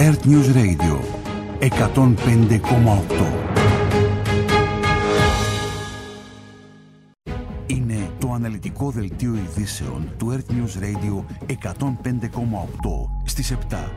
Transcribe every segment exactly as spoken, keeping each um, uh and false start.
Earth News Radio εκατόν πέντε κόμμα οκτώ. Είναι το αναλυτικό δελτίο ειδήσεων του Earth News Radio εκατόν πέντε κόμμα οκτώ στις επτά.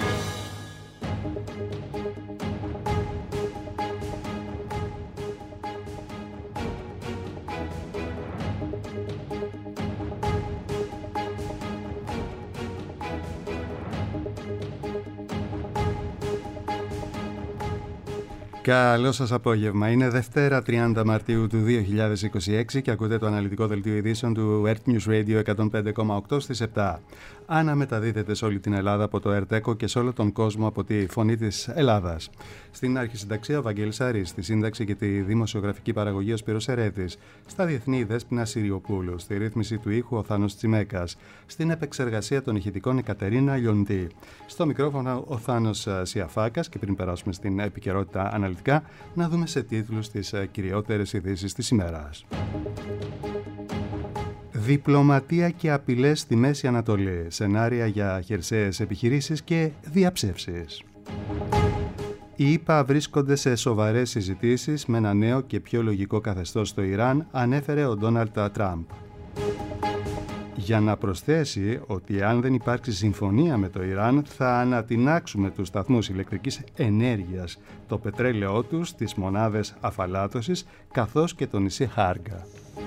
Καλό σας απόγευμα. Είναι Δευτέρα τριάντα Μαρτίου του δύο χιλιάδες είκοσι έξι και ακούτε το αναλυτικό δελτίο ειδήσεων του Earth News Radio εκατόν πέντε κόμμα οκτώ στις επτά. Αναμεταδίδεται σε όλη την Ελλάδα από το ΕΡΤΕΚΟ και σε όλο τον κόσμο από τη Φωνή της Ελλάδας. Στην αρχισυνταξία ο Βαγγέλης Αρής, στη σύνταξη και τη δημοσιογραφική παραγωγή ο Σπύρος Ερέτης, στα διεθνή η Δέσποινα Συριοπούλου, στη ρύθμιση του ήχου ο Θάνος Τσιμέκας, στην επεξεργασία των ηχητικών η Κατερίνα Λιοντή. Στο μικρόφωνο ο Θάνος Σιαφάκας και πριν περάσουμε στην επικαιρότητα αναλυτικά, να δούμε σε τίτλους τις κυριότερες ειδήσεις της ημέρας. Διπλωματία και απειλές στη Μέση Ανατολή, σενάρια για χερσαίες επιχειρήσεις και διαψεύσεις. Οι ΗΠΑ βρίσκονται σε σοβαρές συζητήσεις με ένα νέο και πιο λογικό καθεστώς στο Ιράν, ανέφερε ο Ντόναλντ Τραμπ. Για να προσθέσει ότι αν δεν υπάρξει συμφωνία με το Ιράν θα ανατινάξουμε τους σταθμούς ηλεκτρικής ενέργειας, το πετρέλαιό τους, τις μονάδες αφαλάτωσης καθώς και το νησί Χάργκα.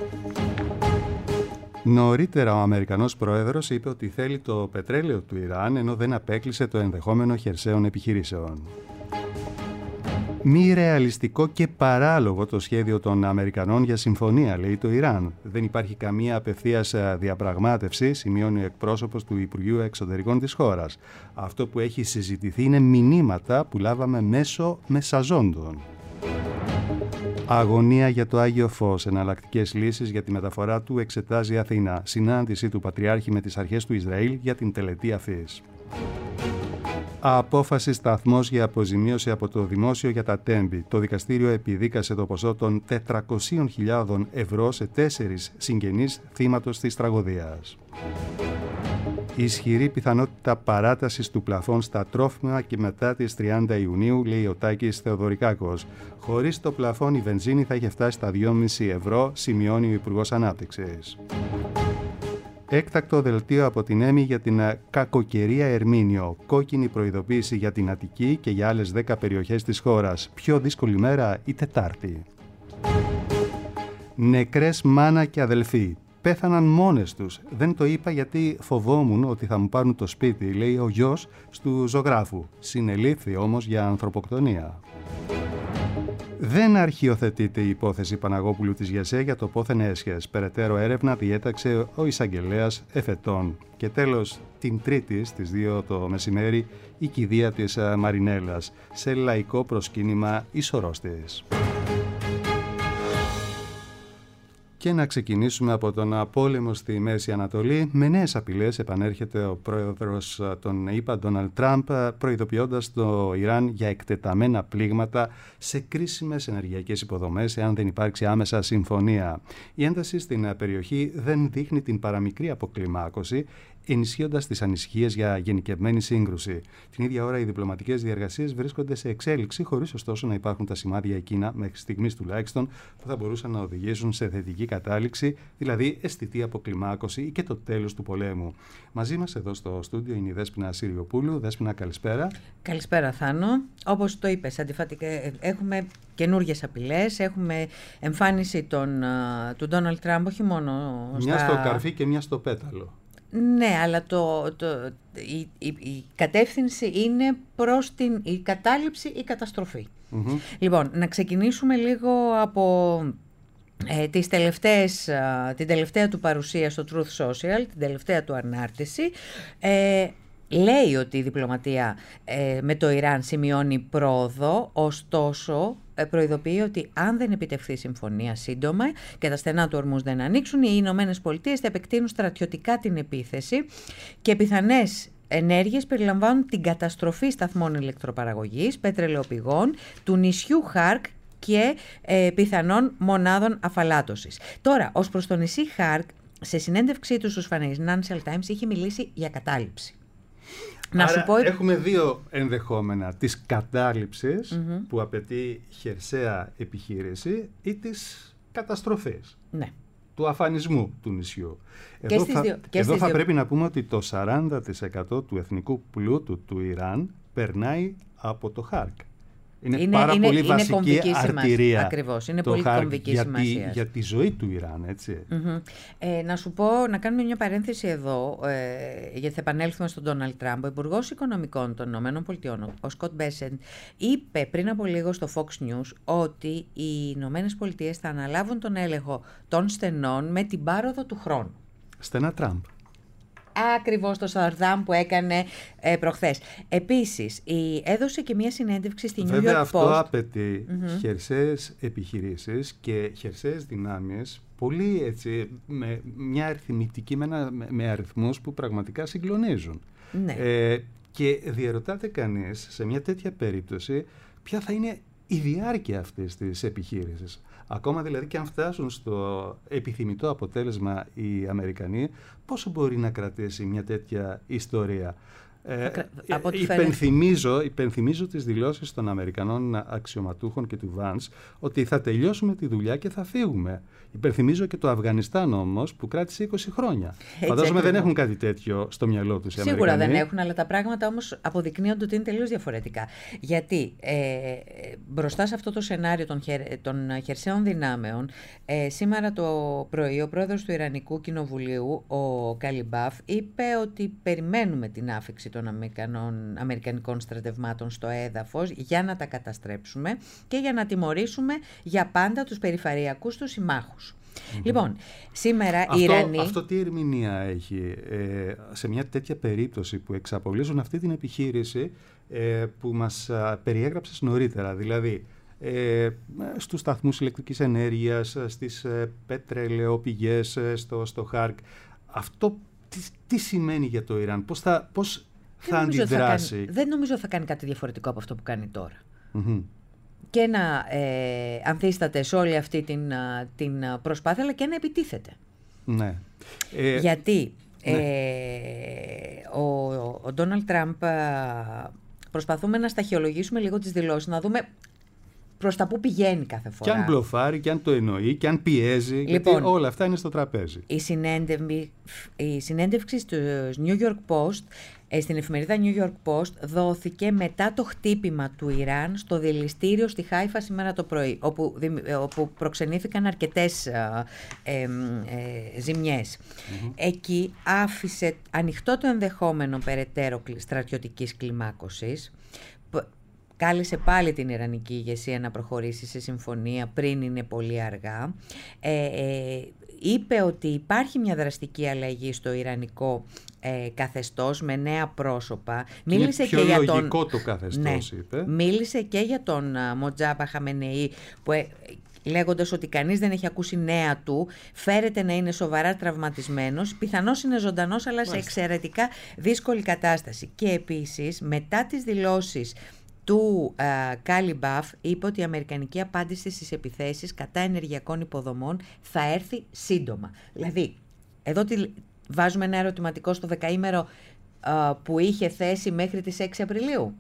Νωρίτερα ο Αμερικανός Πρόεδρος είπε ότι θέλει το πετρέλαιο του Ιράν ενώ δεν απέκλεισε το ενδεχόμενο χερσαίων επιχειρήσεων. Μη ρεαλιστικό και παράλογο το σχέδιο των Αμερικανών για συμφωνία, λέει το Ιράν. Δεν υπάρχει καμία απευθείας διαπραγμάτευση, σημειώνει ο εκπρόσωπος του Υπουργείου Εξωτερικών της χώρας. Αυτό που έχει συζητηθεί είναι μηνύματα που λάβαμε μέσω μεσαζόντων. Αγωνία για το Άγιο Φως, εναλλακτικές λύσεις για τη μεταφορά του εξετάζει η Αθήνα. Συνάντηση του Πατριάρχη με τις αρχές του Ισραήλ για την τελετή Αφής. Απόφαση σταθμός για αποζημίωση από το δημόσιο για τα τέμπη. Το δικαστήριο επιδίκασε το ποσό των τετρακόσιες χιλιάδες ευρώ σε τέσσερις συγγενείς θύματος της τραγωδίας. Ισχυρή πιθανότητα παράτασης του πλαφών στα τρόφιμα και μετά τις τριάντα Ιουνίου, λέει ο Τάκης Θεοδωρικάκος. Χωρίς το πλαφόν η βενζίνη θα είχε φτάσει στα δυόμισι ευρώ, σημειώνει ο Υπουργός Ανάπτυξης. Έκτακτο δελτίο από την ΕΜΗ για την κακοκαιρία Ερμήνιο. Κόκκινη προειδοποίηση για την Αττική και για άλλες δέκα περιοχές της χώρας. Πιο δύσκολη μέρα η Τετάρτη. Νεκρές μάνα και αδελφοί. Πέθαναν μόνες τους. Δεν το είπα γιατί φοβόμουν ότι θα μου πάρουν το σπίτι, λέει ο γιος του ζωγράφου. Συνελήφθη όμως για ανθρωποκτονία. Δεν αρχιοθετείται η υπόθεση Παναγόπουλου της ΓΕΣΕ για το πόθεν έσχες. Περαιτέρω έρευνα διέταξε ο εισαγγελέας εφετών. Και τέλος, την Τρίτη στις δύο το μεσημέρι, η κηδεία της Μαρινέλας σε λαϊκό προσκύνημα Ισορρόστης. Και να ξεκινήσουμε από τον πόλεμο στη Μέση Ανατολή. Με νέες απειλές επανέρχεται ο πρόεδρος των ΗΠΑ, Ντόναλντ Τραμπ, προειδοποιώντας το Ιράν για εκτεταμένα πλήγματα σε κρίσιμες ενεργειακές υποδομές εάν δεν υπάρξει άμεσα συμφωνία. Η ένταση στην περιοχή δεν δείχνει την παραμικρή αποκλιμάκωση, ενισχύοντας τις ανησυχίες για γενικευμένη σύγκρουση. Την ίδια ώρα, οι διπλωματικές διεργασίες βρίσκονται σε εξέλιξη, χωρίς ωστόσο να υπάρχουν τα σημάδια εκείνα, μέχρι στιγμής τουλάχιστον, που θα μπορούσαν να οδηγήσουν σε θετική κατάληξη, δηλαδή αισθητή αποκλιμάκωση ή και το τέλος του πολέμου. Μαζί μας εδώ στο στούντιο είναι η Δέσποινα Συριοπούλου. Δέσποινα, καλησπέρα. Καλησπέρα, Θάνο. Όπως το είπες, αντιφατικά, έχουμε καινούργιες απειλές, έχουμε εμφάνιση των, του Ντόναλντ Τραμπ, όχι μόνο. Μια στα... στο καρφί και μια στο πέταλο. Ναι, αλλά το, το, η, η, η κατεύθυνση είναι προς την η κατάληψη ή καταστροφή. Mm-hmm. Λοιπόν, να ξεκινήσουμε λίγο από ε, τις τελευταίες, α, την τελευταία του παρουσία στο Truth Social, την τελευταία του ανάρτηση. Ε, λέει ότι η διπλωματία ε, με το Ιράν σημειώνει πρόοδο, ωστόσο προειδοποιεί ότι αν δεν επιτευχθεί συμφωνία σύντομα και τα στενά του Ορμούζ δεν ανοίξουν, οι Ηνωμένες Πολιτείες θα επεκτείνουν στρατιωτικά την επίθεση και πιθανές ενέργειες περιλαμβάνουν την καταστροφή σταθμών ηλεκτροπαραγωγής, πετρελαιοπηγών, του νησιού Χάρκ και ε, πιθανών μονάδων αφαλάτωσης. Τώρα, ως προς το νησί Χάρκ, σε συνέντευξή του στους Financial Times είχε μιλήσει για κατάληψη. Να Άρα σου πω... έχουμε δύο ενδεχόμενα, της κατάληψης Mm-hmm. που απαιτεί χερσαία επιχείρηση ή της καταστροφής, Ναι. του αφανισμού του νησιού. Και Εδώ στις θα, δύο, και εδώ στις θα δύο. πρέπει να πούμε ότι το σαράντα τοις εκατό του εθνικού πλούτου του Ιράν περνάει από το Χάρκ. Είναι, Είναι- πάρα είναι- πολύ είναι βασική κομβική σημασία. αρτηρία. Ακριβώς, είναι το πολύ Χάρκ κομβική για τη, σημασία. για τη ζωή του Ιράν, έτσι. Mm-hmm. Ε, να σου πω, να κάνουμε μια παρένθεση εδώ, ε, γιατί θα επανέλθουμε στον Ντόναλντ Τραμπ. Ο Υπουργός Οικονομικών των ΗΠΑ, ο Σκοτ Μπέσεντ, είπε πριν από λίγο στο Fox News ότι οι ΗΠΑ θα αναλάβουν τον έλεγχο των στενών με την πάροδο του χρόνου. Στενά Τραμπ. Ακριβώς το Σαρδάμ που έκανε ε, προχθές. Επίσης, η, έδωσε και μια συνέντευξη στη New Βέβαια York αυτό Post. απαιτεί Mm-hmm. χερσαίες επιχειρήσεις και χερσαίες δυνάμεις, πολύ έτσι, με μια αριθμητική, με, ένα, με, με αριθμούς που πραγματικά συγκλονίζουν. Ναι. Ε, και διαρωτάται κανείς σε μια τέτοια περίπτωση ποια θα είναι η διάρκεια αυτής της επιχείρησης. Ακόμα δηλαδή και αν φτάσουν στο επιθυμητό αποτέλεσμα οι Αμερικανοί, πόσο μπορεί να κρατήσει μια τέτοια ιστορία. Ε, από ό,τι υπενθυμίζω, υπενθυμίζω τις δηλώσεις των Αμερικανών αξιωματούχων και του Vance ότι θα τελειώσουμε τη δουλειά και θα φύγουμε. Υπενθυμίζω και το Αφγανιστάν όμως που κράτησε είκοσι χρόνια. Έτσι, Φαντάζομαι ακριβώς. δεν έχουν κάτι τέτοιο στο μυαλό τους οι Σίγουρα Αμερικανοί. δεν έχουν, αλλά τα πράγματα όμως αποδεικνύονται ότι είναι τελείως διαφορετικά. Γιατί ε, μπροστά σε αυτό το σενάριο των, χερ, των χερσαίων δυνάμεων, ε, σήμερα το πρωί ο πρόεδρος του Ιρανικού Κοινοβουλίου, ο Καλιμπάφ, είπε ότι περιμένουμε την άφιξη των Αμερικανών, αμερικανικών στρατευμάτων στο έδαφος για να τα καταστρέψουμε και για να τιμωρήσουμε για πάντα τους περιφερειακούς τους συμμάχους. Mm-hmm. Λοιπόν, σήμερα αυτό, οι Ιρανοί... Αυτό τι ερμηνεία έχει ε, σε μια τέτοια περίπτωση που εξαπολύσουν αυτή την επιχείρηση ε, που μας α, περιέγραψες νωρίτερα, δηλαδή ε, στους σταθμούς ηλεκτρικής ενέργειας, στις ε, πετρελαιοπηγές, ε, στο, στο Χάρκ. Αυτό τι, τι σημαίνει για το Ιράν, πώς θα, πώς θα αντιδράσει. Θα κάνει, δεν νομίζω θα κάνει κάτι διαφορετικό από αυτό που κάνει τώρα. Mm-hmm. Και να ε, ανθίσταται σε όλη αυτή την, την προσπάθεια, αλλά και να επιτίθεται. Ναι. Ε, Γιατί ναι. ε, ο Ντόναλντ Τραμπ, προσπαθούμε να σταχυολογήσουμε λίγο τις δηλώσεις, να δούμε προς τα πού πηγαίνει κάθε φορά. Και αν μπλοφάρει, και αν το εννοεί, και αν πιέζει, λοιπόν, γιατί όλα αυτά είναι στο τραπέζι. Η, συνέντευξη, η συνέντευξη στο New York Post, στην εφημερίδα New York Post, δόθηκε μετά το χτύπημα του Ιράν στο δηληστήριο στη Χάιφα σήμερα το πρωί, όπου, όπου προξενήθηκαν αρκετές ε, ε, ε, ζημιές. Mm-hmm. Εκεί άφησε ανοιχτό το ενδεχόμενο περαιτέρω στρατιωτικής κλιμάκωσης. Κάλεσε πάλι την Ιρανική ηγεσία να προχωρήσει σε συμφωνία πριν είναι πολύ αργά. Ε, ε, είπε ότι υπάρχει μια δραστική αλλαγή στο ιρανικό ε, καθεστώς με νέα πρόσωπα. Μίλησε πιο και για λογικό τον... το καθεστώς, ναι, είπε. Μίλησε και για τον uh, Μοτζάμπα Χαμενεή που... Ε, λέγοντας ότι κανείς δεν έχει ακούσει νέα του, φέρεται να είναι σοβαρά τραυματισμένος, πιθανώς είναι ζωντανός αλλά σε εξαιρετικά δύσκολη κατάσταση. Και επίσης μετά τις δηλώσεις του Καλιμπάφ, uh, είπε ότι η αμερικανική απάντηση στις επιθέσεις κατά ενεργειακών υποδομών θα έρθει σύντομα. Δηλαδή, εδώ τη, βάζουμε ένα ερωτηματικό στο δεκαήμερο uh, που είχε θέση μέχρι τις έξι Απριλίου.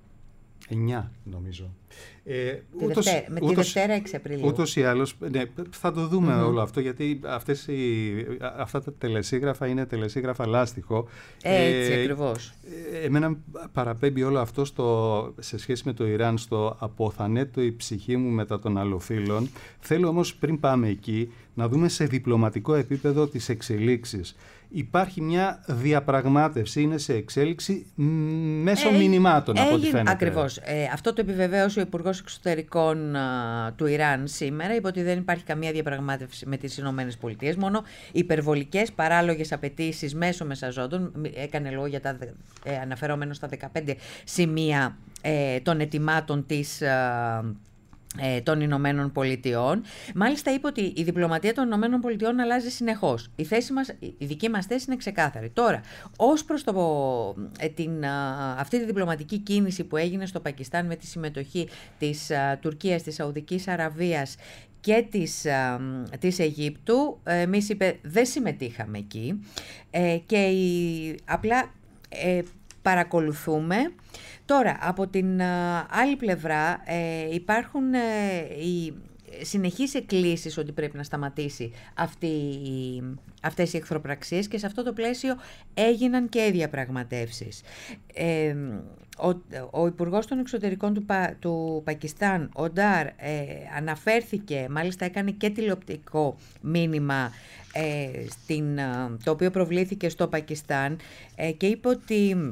εννιά νομίζω. Ε, τη ούτως, Δευτέρα, με ούτως, τη Δευτέρα έξι Απριλίου. Ούτως ή άλλως, ναι, θα το δούμε Mm-hmm. όλο αυτό, γιατί αυτές οι, αυτά τα τελεσίγραφα είναι τελεσίγραφα λάστιχο. Έτσι, ε, ακριβώς. Ε, εμένα παραπέμπει όλο αυτό στο, σε σχέση με το Ιράν, στο αποθανέτω η ψυχή μου μετά των αλλοφύλων. Θέλω όμως πριν πάμε εκεί να δούμε σε διπλωματικό επίπεδο τις εξελίξεις. Υπάρχει μια διαπραγμάτευση, είναι σε εξέλιξη μέσω ε, μηνυμάτων από ό,τι φαίνεται. Ακριβώς. Ε, αυτό το επιβεβαίωσε ο Υπουργός Εξωτερικών α, του Ιράν σήμερα, είπε ότι δεν υπάρχει καμία διαπραγμάτευση με τις Ηνωμένες Πολιτείες, μόνο υπερβολικές παράλογες απαιτήσεις μέσω μεσαζόντων. Έκανε λόγο για τα, ε, αναφερόμενο στα δεκαπέντε σημεία ε, των αιτημάτων της α, των Ηνωμένων Πολιτειών. Μάλιστα είπε ότι η διπλωματία των Ηνωμένων Πολιτειών αλλάζει συνεχώς. Η, θέση μας, η δική μας θέση είναι ξεκάθαρη. Τώρα, ως προς το, την, αυτή τη διπλωματική κίνηση που έγινε στο Πακιστάν με τη συμμετοχή της Τουρκίας, της Σαουδικής Αραβίας και της, της Αιγύπτου, εμείς είπε δεν συμμετείχαμε εκεί ε, και η, απλά ε, παρακολουθούμε. Τώρα, από την άλλη πλευρά ε, υπάρχουν ε, οι συνεχείς εκκλήσεις ότι πρέπει να σταματήσει αυτή, αυτές οι εχθροπραξίες, και σε αυτό το πλαίσιο έγιναν και οι διαπραγματεύσεις. Ε, ο, ο Υπουργός των Εξωτερικών του, Πα, του Πακιστάν, ο Ντάρ, ε, αναφέρθηκε, μάλιστα έκανε και τηλεοπτικό μήνυμα, ε, στην, το οποίο προβλήθηκε στο Πακιστάν, ε, και είπε ότι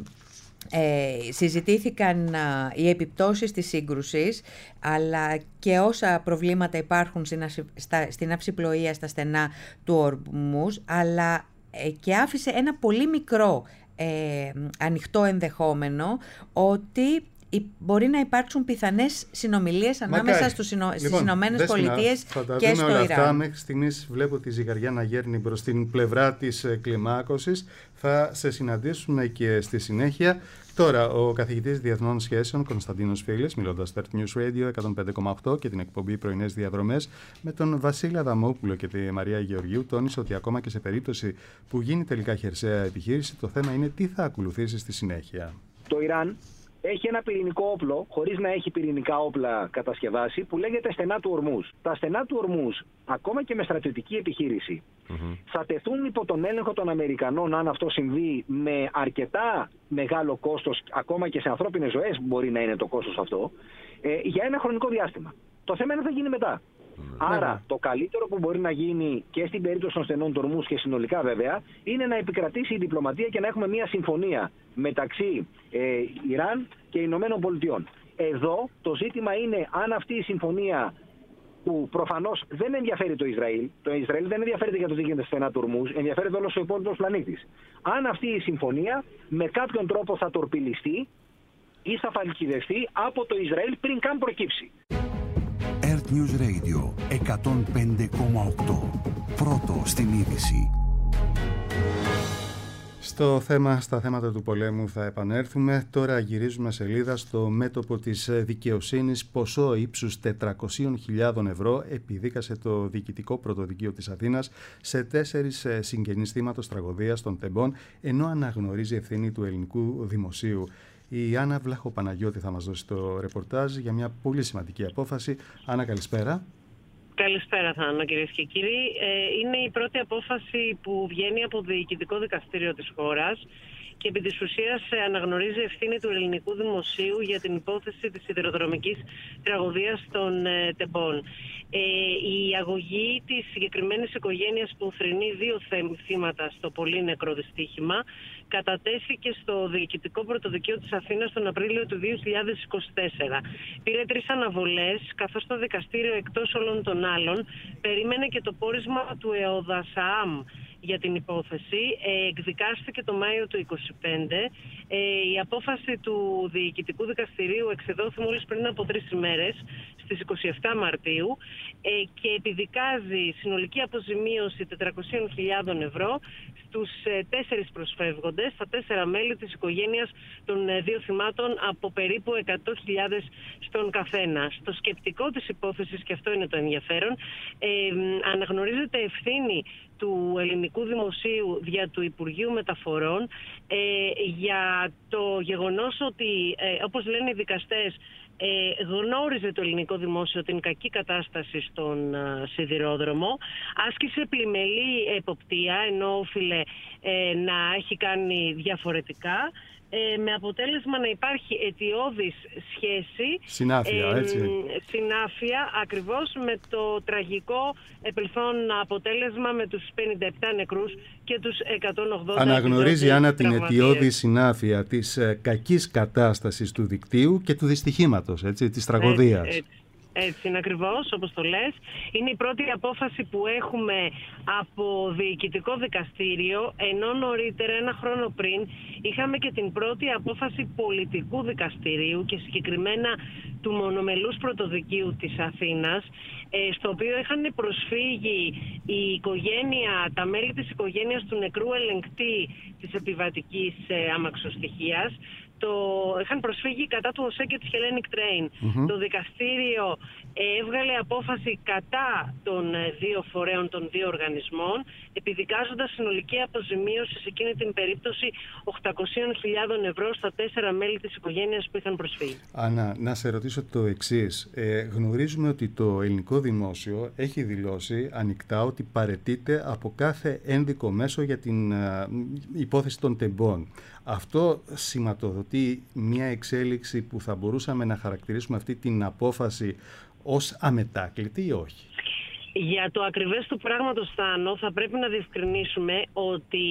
Ε, συζητήθηκαν α, οι επιπτώσεις της σύγκρουσης, αλλά και όσα προβλήματα υπάρχουν στην, στα, στην αυσιπλοεία στα στενά του Ορμούζ, αλλά ε, και άφησε ένα πολύ μικρό ε, ανοιχτό ενδεχόμενο ότι μπορεί να υπάρξουν πιθανές συνομιλίες ανάμεσα στους, λοιπόν, στις Ηνωμένες Πολιτείες και στο όλα Ιράν. Αυτά. Μέχρι στιγμής βλέπω τη ζυγαριά να γέρνει προς την πλευρά της κλιμάκωσης. Θα σε συναντήσουμε και στη συνέχεια. Τώρα, ο καθηγητής Διεθνών Σχέσεων Κωνσταντίνος Φίλης, μιλώντας στο Earth News Radio εκατόν πέντε κόμμα οκτώ και την εκπομπή Πρωινές Διαδρομές, με τον Βασίλη Αδαμόπουλο και τη Μαρία Γεωργίου, τόνισε ότι ακόμα και σε περίπτωση που γίνει τελικά χερσαία επιχείρηση, το θέμα είναι τι θα ακολουθήσει στη συνέχεια. Το Ιράν έχει ένα πυρηνικό όπλο, χωρίς να έχει πυρηνικά όπλα κατασκευάσει, που λέγεται στενά του Ορμούζ. Τα στενά του Ορμούζ, ακόμα και με στρατιωτική επιχείρηση, mm-hmm. θα τεθούν υπό τον έλεγχο των Αμερικανών, αν αυτό συμβεί, με αρκετά μεγάλο κόστος, ακόμα και σε ανθρώπινες ζωές μπορεί να είναι το κόστος αυτό, ε, για ένα χρονικό διάστημα. Το θέμα είναι τι θα γίνει μετά. Άρα, το καλύτερο που μπορεί να γίνει και στην περίπτωση των στενών του Ορμούζ και συνολικά βέβαια, είναι να επικρατήσει η διπλωματία και να έχουμε μια συμφωνία μεταξύ ε, Ιράν και Ηνωμένων Πολιτειών. Εδώ το ζήτημα είναι αν αυτή η συμφωνία, που προφανώς δεν ενδιαφέρει το Ισραήλ, το Ισραήλ δεν ενδιαφέρεται για το τι γίνεται στα στενά του Ορμούζ, ενδιαφέρεται όλος ο υπόλοιπος πλανήτης. Αν αυτή η συμφωνία με κάποιον τρόπο θα τορπιλιστεί ή θα φαλκιδευτεί από το Ισραήλ πριν καν προκύψει. Earth News Radio εκατόν πέντε κόμμα οκτώ. Πρώτο στην είδηση. Στο θέμα, στα θέματα του πολέμου θα επανέλθουμε. Τώρα γυρίζουμε σελίδα στο μέτωπο της δικαιοσύνης. Ποσό ύψους τετρακόσιες χιλιάδες ευρώ επιδίκασε το Διοικητικό Πρωτοδικείο της Αθήνας σε τέσσερις συγγενείς θύματος τραγωδίας των Τεμπών, ενώ αναγνωρίζει ευθύνη του ελληνικού δημοσίου. Η Άννα Βλαχοπαναγιώτη θα μας δώσει το ρεπορτάζ για μια πολύ σημαντική απόφαση. Άννα, καλησπέρα. Καλησπέρα, Θάνο, κυρίες και κύριοι. Ε, είναι η πρώτη απόφαση που βγαίνει από το Διοικητικό Δικαστήριο της χώρας και επί της ουσίας αναγνωρίζει ευθύνη του ελληνικού δημοσίου για την υπόθεση της σιδηροδρομικής τραγωδίας των ε, Τεμπών. Ε, η αγωγή της συγκεκριμένης οικογένειας που θρηνεί δύο θύματα στο πολύ νεκρό δυστύχημα κατατέθηκε στο Διοικητικό Πρωτοδικείο της Αθήνας τον Απρίλιο του δύο χιλιάδες είκοσι τέσσερα. Πήρε τρεις αναβολές, καθώς το δικαστήριο, εκτός όλων των άλλων, περίμενε και το πόρισμα του ΕΟΔΑΣΑΑΜ για την υπόθεση. Ε, εκδικάστηκε το Μάιο του είκοσι πέντε. Ε, η απόφαση του Διοικητικού Δικαστηρίου εξεδόθη μόλις πριν από τρεις ημέρες, στις είκοσι επτά Μαρτίου, ε, και επιδικάζει συνολική αποζημίωση τετρακόσιες χιλιάδες ευρώ στους ε, τέσσερις προσφεύγοντες, στα τέσσερα μέλη της οικογένειας των ε, δύο θυμάτων, από περίπου εκατό χιλιάδες στον καθένα. Στο σκεπτικό της υπόθεσης, και αυτό είναι το ενδιαφέρον, ε, αναγνωρίζεται ευθύνη του ελληνικού δημοσίου δια του Υπουργείου Μεταφορών ε, για το γεγονός ότι, ε, όπως λένε οι δικαστές, ε, γνώριζε το ελληνικό δημόσιο την κακή κατάσταση στον ε, σιδηρόδρομο, άσκησε πλημελή εποπτεία, ενώ όφιλε ε, να έχει κάνει διαφορετικά, Ε, με αποτέλεσμα να υπάρχει αιτιώδης σχέση, συνάφεια, ε, έτσι. συνάφεια ακριβώς με το τραγικό επελθόν αποτέλεσμα με τους πενήντα επτά νεκρούς και τους εκατόν ογδόντα. Αναγνωρίζει, Άννα, την αιτιώδη συνάφεια της ε, κακής κατάστασης του δικτύου και του δυστυχήματος, έτσι, της τραγωδίας. Έτσι, έτσι. Έτσι είναι ακριβώς, όπως το λες. Είναι η πρώτη απόφαση που έχουμε από διοικητικό δικαστήριο, ενώ νωρίτερα, ένα χρόνο πριν, είχαμε και την πρώτη απόφαση πολιτικού δικαστηρίου και συγκεκριμένα του μονομελούς πρωτοδικείου της Αθήνας, στο οποίο είχαν προσφύγει η οικογένεια, τα μέλη της οικογένειας του νεκρού ελεγκτή της επιβατικής αμαξοστοιχείας, το, είχαν προσφύγει κατά του ΟΣΕ και της Hellenic Train. Mm-hmm. Το δικαστήριο έβγαλε απόφαση κατά των δύο φορέων των δύο οργανισμών, επιδικάζοντας συνολική αποζημίωση σε εκείνη την περίπτωση οκτακόσιες χιλιάδες ευρώ στα τέσσερα μέλη της οικογένειας που είχαν προσφύγει. Άννα, να σε ρωτήσω το εξής. Ε, γνωρίζουμε ότι το ελληνικό δημόσιο έχει δηλώσει ανοιχτά ότι παραιτείται από κάθε ένδικο μέσο για την uh, υπόθεση των τεμπών. Αυτό σηματοδοτεί μια εξέλιξη που θα μπορούσαμε να χαρακτηρίσουμε αυτή την απόφαση ως αμετάκλητη ή όχι? Για το ακριβές του πράγματος, Θάνο, θα πρέπει να διευκρινίσουμε ότι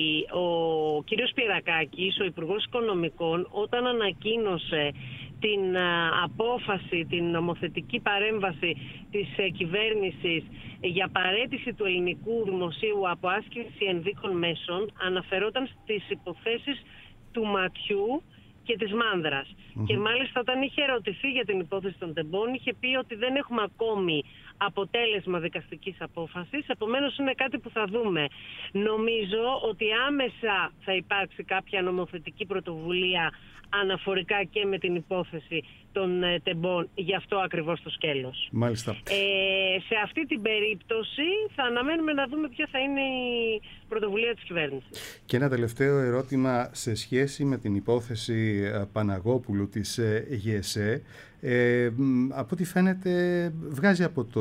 ο κύριος Πυρακάκης, ο Υπουργός Οικονομικών, όταν ανακοίνωσε την απόφαση, την νομοθετική παρέμβαση της κυβέρνησης για παραίτηση του ελληνικού δημοσίου από άσκηση ενδίκων μέσων, αναφερόταν στις υποθέσεις του ματιού και της Μάνδρας. Mm-hmm. Και μάλιστα όταν είχε ερωτηθεί για την υπόθεση των τεμπών, είχε πει ότι δεν έχουμε ακόμη αποτέλεσμα δικαστικής απόφασης, επομένως είναι κάτι που θα δούμε. Νομίζω ότι άμεσα θα υπάρξει κάποια νομοθετική πρωτοβουλία αναφορικά και με την υπόθεση των ε, τεμπών, γι' αυτό ακριβώς το σκέλος. Μάλιστα. Ε, σε αυτή την περίπτωση θα αναμένουμε να δούμε ποια θα είναι η πρωτοβουλία της κυβέρνησης. Και ένα τελευταίο ερώτημα σε σχέση με την υπόθεση Παναγόπουλου της ε, ΓΕΣΕ. Ε, από ό,τι φαίνεται βγάζει από το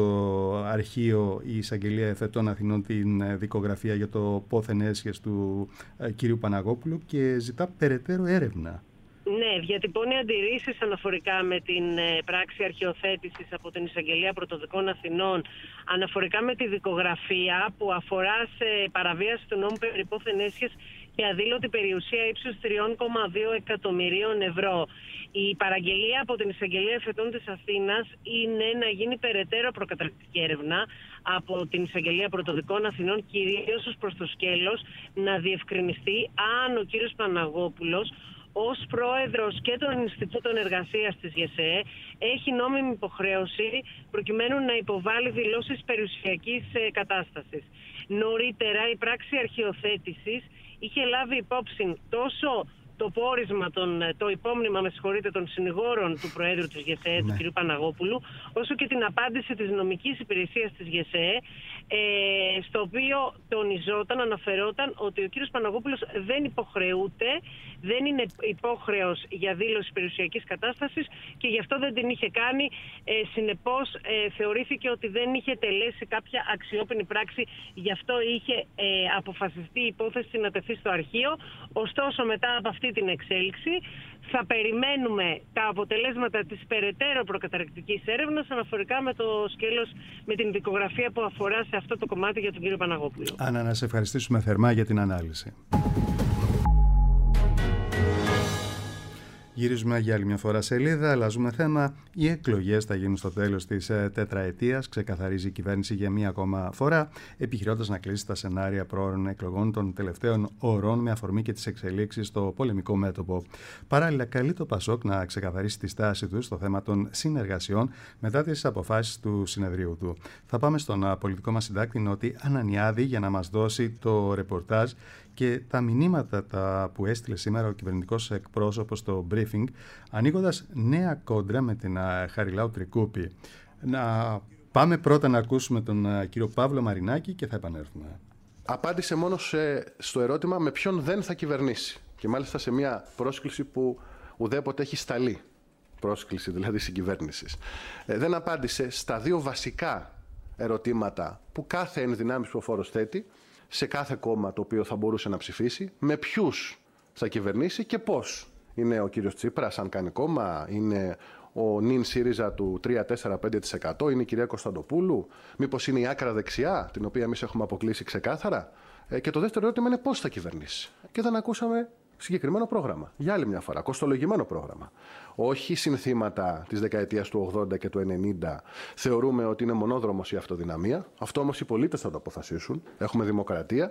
αρχείο η Εισαγγελία Εφετών Αθηνών την δικογραφία για το πόθεν έσχες του ε, κυρίου Παναγόπουλου και ζητά περαιτέρω έρευνα. Ναι, διατυπώνει αντιρρήσεις αναφορικά με την ε, πράξη αρχαιοθέτησης από την Εισαγγελία Πρωτοδικών Αθηνών, αναφορικά με τη δικογραφία που αφορά σε παραβίαση του νόμου περί πόθεν έσχες και αδήλωτη περιουσία ύψους τρία κόμμα δύο εκατομμυρίων ευρώ. Η παραγγελία από την Εισαγγελία Εφετών της Αθήνας είναι να γίνει περαιτέρω προκαταρκτική έρευνα από την Εισαγγελία Πρωτοδικών Αθηνών, κυρίως ως προς το σκέλος να διευκρινιστεί αν ο κύριος Παναγόπουλος ως πρόεδρος και των Ινστιτούτων Εργασίας της ΓΕΣΕ έχει νόμιμη υποχρέωση προκειμένου να υποβάλει δηλώσεις περιουσιακής κατάστασης. Νωρίτερα η πράξη αρχαιοθέτησης είχε λάβει υπόψη τόσο το πόρισμα, των, το υπόμνημα με συγχωρείτε, των συνηγόρων του Προέδρου της ΓΕΣΕ, ναι. του κ. Παναγόπουλου, όσο και την απάντηση της νομικής υπηρεσίας της ΓΕΣΕ, ε, στο οποίο τονιζόταν, αναφερόταν ότι ο κ. Παναγόπουλος δεν υποχρεούται, δεν είναι υπόχρεος για δήλωση περιουσιακής κατάστασης και γι' αυτό δεν την είχε κάνει. Ε, συνεπώς ε, θεωρήθηκε ότι δεν είχε τελέσει κάποια αξιόπινη πράξη, γι' αυτό είχε ε, αποφασιστεί η υπόθεση να τεθεί στο αρχείο. Ωστόσο, μετά από αυτή την εξέλιξη θα περιμένουμε τα αποτελέσματα της περαιτέρω προκαταρκτικής έρευνας αναφορικά με το σκέλος, με την δικογραφία που αφορά σε αυτό το κομμάτι για τον κύριο Παναγόπουλο. Άννα, να σε ευχαριστήσουμε θερμά για την ανάλυση. Γυρίζουμε για άλλη μια φορά σελίδα, αλλάζουμε θέμα. Οι εκλογές θα γίνουν στο τέλος της ε, τετραετίας, ξεκαθαρίζει η κυβέρνηση για μία ακόμα φορά, επιχειρώντας να κλείσει τα σενάρια πρόωρων εκλογών των τελευταίων ωρών με αφορμή και τις εξελίξεις στο πολεμικό μέτωπο. Παράλληλα, καλεί το Πασόκ να ξεκαθαρίσει τη στάση του στο θέμα των συνεργασιών μετά τις αποφάσεις του συνεδρίου του. Θα πάμε στον πολιτικό μας συντάκτη Νότι Ανανιάδη για να μας δώσει το ρεπορτάζ και τα μηνύματα τα που έστειλε σήμερα ο κυβερνητικός εκπρόσωπος στο briefing, ανοίγοντας νέα κόντρα με την Χαριλάου Τρικούπη. Να πάμε πρώτα να ακούσουμε τον κύριο Παύλο Μαρινάκη και θα επανέλθουμε. Απάντησε μόνο σε, στο ερώτημα με ποιον δεν θα κυβερνήσει. Και μάλιστα σε μια πρόσκληση που ουδέποτε έχει σταλεί. Πρόσκληση δηλαδή συγκυβέρνησης. Ε, δεν απάντησε στα δύο βασικά ερωτήματα που κάθε ενδυνάμεις ψηφοφόρος θέτει σε κάθε κόμμα το οποίο θα μπορούσε να ψηφίσει, με ποιους θα κυβερνήσει και πώς. Είναι ο κύριος Τσίπρας, αν κάνει κόμμα, είναι ο νυν ΣΥΡΙΖΑ του τρία τέσσερα πέντε τοις εκατό, είναι η κυρία Κωνσταντοπούλου, μήπως είναι η άκρα δεξιά, την οποία εμείς έχουμε αποκλείσει ξεκάθαρα. Ε, και το δεύτερο ερώτημα είναι πώς θα κυβερνήσει. Και δεν ακούσαμε συγκεκριμένο πρόγραμμα. Για άλλη μια φορά, κοστολογημένο πρόγραμμα. Όχι συνθήματα της δεκαετίας του ογδόντα και του ενενήντα. Θεωρούμε ότι είναι μονόδρομος η αυτοδυναμία. Αυτό όμως οι πολίτες θα το αποφασίσουν. Έχουμε δημοκρατία.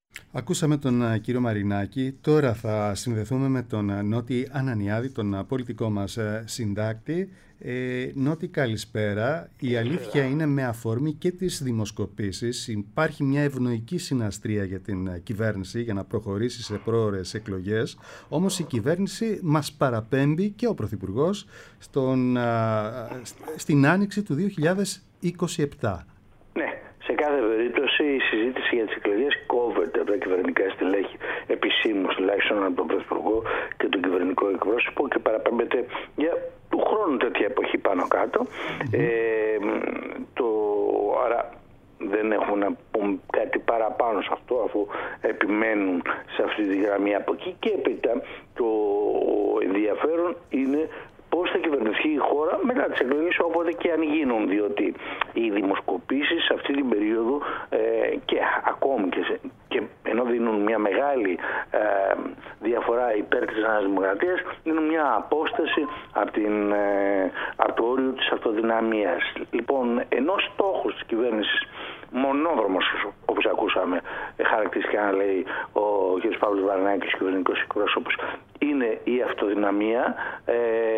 Ακούσαμε τον κύριο Μαρινάκη. Τώρα θα συνδεθούμε με τον Νότι Ανανιάδη, τον πολιτικό μας συντάκτη. Ε, Νότι, καλησπέρα. Η αλήθεια είναι, με αφορμή και τις δημοσκοπήσεις, υπάρχει μια ευνοϊκή συναστρία για την κυβέρνηση για να προχωρήσει σε πρόωρες εκλογές. Όμως η κυβέρνηση μας παραπέμπει, και ο Πρωθυπουργός, στον, α, στην άνοιξη του δύο χιλιάδες είκοσι επτά. Σε κάθε περίπτωση η συζήτηση για τις εκλογές κόβεται από τα κυβερνητικά στελέχη, επισήμως τουλάχιστον από τον Πρωθυπουργό και τον κυβερνητικό εκπρόσωπο, και παραπέμπεται για του χρόνου τέτοια εποχή πάνω κάτω. Mm-hmm. Ε, το, άρα δεν έχουμε να πούμε κάτι παραπάνω σε αυτό, αφού επιμένουν σε αυτή τη γραμμή από εκεί. Και έπειτα το ενδιαφέρον είναι πώς θα κυβερνηθεί η χώρα μετά τις εκλογές, όποτε και αν γίνουν, διότι οι δημοσκοπήσεις σε αυτή την περίοδο ε, και ακόμη και, σε, και ενώ δίνουν μια μεγάλη ε, διαφορά υπέρ της Νέας Δημοκρατίας, δίνουν μια απόσταση από, την, ε, από το όριο της αυτοδυναμίας. Λοιπόν, ενώ στόχος της κυβέρνησης, μονόδρομος, όπως ακούσαμε, χαρακτηριστικά να λέει ο κ. Παύλος Βαρνάκης, κυβερνητικός εκπρόσωπος, είναι η αυτοδυναμία. Ε,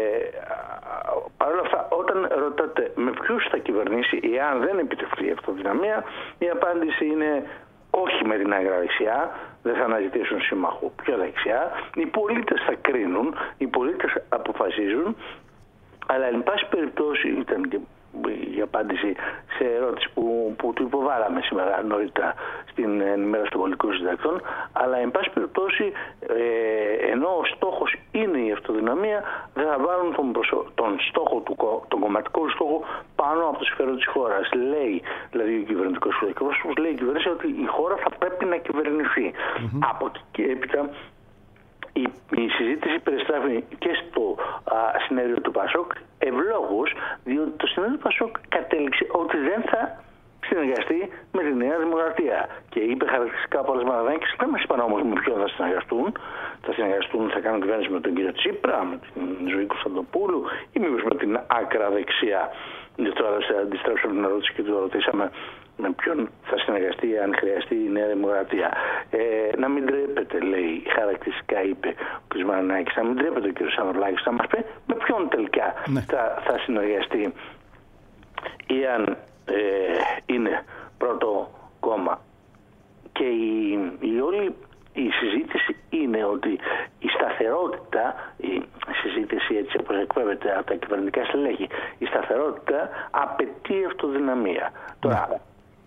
Παρ' όλα αυτά, όταν ρωτάτε με ποιους θα κυβερνήσει εάν δεν επιτευχθεί η αυτοδυναμία, η απάντηση είναι όχι με την άγρα δεξιά, δεν θα αναζητήσουν σύμμαχο πιο δεξιά. Οι πολίτες θα κρίνουν, οι πολίτες αποφασίζουν, αλλά εν πάση περιπτώσει, ήταν και η απάντηση σε ερώτηση που, που του υποβάλαμε σήμερα νωρίτερα στην ενημέρωση των πολιτικών συντακτών, αλλά εν πάση περιπτώσει, ε, ενώ ο στόχος είναι η αυτοδυναμία, δεν θα βάλουν τον, προσω... τον στόχο του, τον κομματικό στόχο πάνω από το συμφέρον της χώρας. Λέει δηλαδή ο κυβερνητικός εκπρόσωπος, λέει η κυβέρνηση ότι η χώρα θα πρέπει να κυβερνηθεί. Mm-hmm. Από εκεί και έπειτα Η, η συζήτηση περιστράφει και στο α, συνέδριο του Πασόκ ευλόγως, διότι το συνέδριο του Πασόκ κατέληξε ότι δεν θα συνεργαστεί με τη Νέα Δημοκρατία. Και είπε χαρακτηριστικά ο Παύλος Βαρνάκης, δεν μας είπαν όμως με ποιον θα συνεργαστούν. Θα συνεργαστούν, θα κάνουν κυβέρνηση με τον κύριο Τσίπρα, με την Ζωή Κωνσταντοπούλου, ή μήπως με την άκρα δεξιά. Και τώρα θα αντιστρέψουμε την ερώτηση και του ρωτήσαμε με ποιον θα συνεργαστεί αν χρειαστεί η Νέα Δημοκρατία. Ε, να μην τρέπεται, λέει, χαρακτηριστικά είπε ο κ. Μαρινάκης, να μην τρέπεται ο κ. Σανδρουλάκης, να μας πει με ποιον τελικά ναι. θα, θα συνεργαστεί, ή αν ε, είναι πρώτο κόμμα. Και η, η όλη η συζήτηση είναι ότι η σταθερότητα, η συζήτηση έτσι όπως εκπέμπεται από τα κυβερνητικά στελέχη, η σταθερότητα απαιτεί αυτοδυναμία. Τώρα, ναι.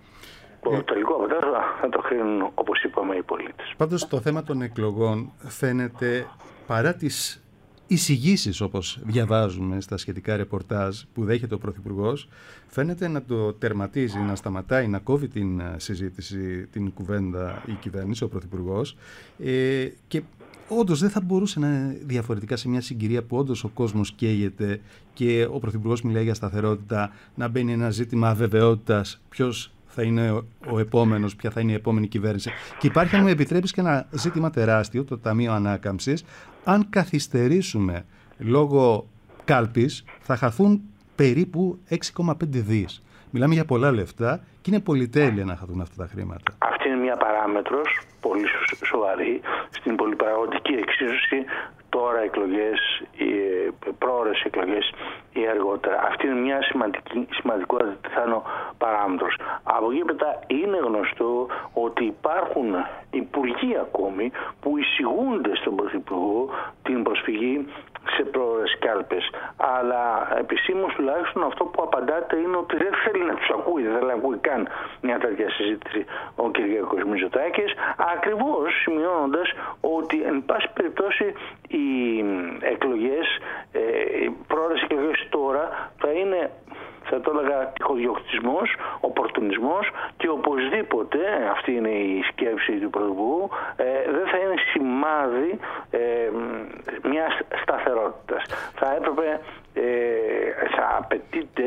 Το τελικό αποτέλεσμα θα το κρίνουν, όπως είπαμε, οι πολίτες. Πάντως το θέμα των εκλογών φαίνεται, παρά τις εισηγήσεις όπως διαβάζουμε στα σχετικά ρεπορτάζ που δέχεται ο Πρωθυπουργός, φαίνεται να το τερματίζει, να σταματάει, να κόβει την συζήτηση, την κουβέντα η κυβέρνηση, ο Πρωθυπουργός, ε, και όντως δεν θα μπορούσε να είναι διαφορετικά σε μια συγκυρία που όντως ο κόσμος καίγεται και ο Πρωθυπουργός μιλάει για σταθερότητα, να μπαίνει ένα ζήτημα αβεβαιότητας, ποιος θα είναι ο, ο επόμενος, ποια θα είναι η επόμενη κυβέρνηση. Και υπάρχει, αν μου επιτρέπεις, και ένα ζήτημα τεράστιο, το Ταμείο Ανάκαμψης. Αν καθυστερήσουμε λόγω κάλπης, θα χαθούν περίπου έξι κόμμα πέντε δις. Μιλάμε για πολλά λεφτά και είναι πολυτέλεια να χαθούν αυτά τα χρήματα. Αυτή είναι μια παράμετρος πολύ σοβαρή στην πολυπαραγωγική εξίσωση. Τώρα εκλογές, οι πρόορες εκλογές ή αργότερα. Αυτή είναι μια σημαντική, σημαντικότατη παράμετρος. Από εκεί πέρα είναι γνωστό ότι υπάρχουν υπουργοί ακόμη που εισηγούνται στον Πρωθυπουργό την προσφυγή σε πρόορες κάλπες. Αλλά επισήμως τουλάχιστον αυτό που απαντάτε είναι ότι δεν θέλει να τους ακούει, δεν θέλει να ακούει καν μια τέτοια συζήτηση ο κ. Μητσοτάκης, ακριβώς σημειώνοντας ότι εν πάση περιπτώσει οι εκλογές, οι πρόορες εκλογές τώρα θα είναι, θα το έλεγα, τυχοδιοκτισμός, οπορτουνισμός, και οπωσδήποτε, αυτή είναι η σκέψη του Πρωθυπουργού, ε, δεν θα είναι σημάδι ε, μιας σταθερότητας. Θα έπρεπε, ε, θα απαιτείται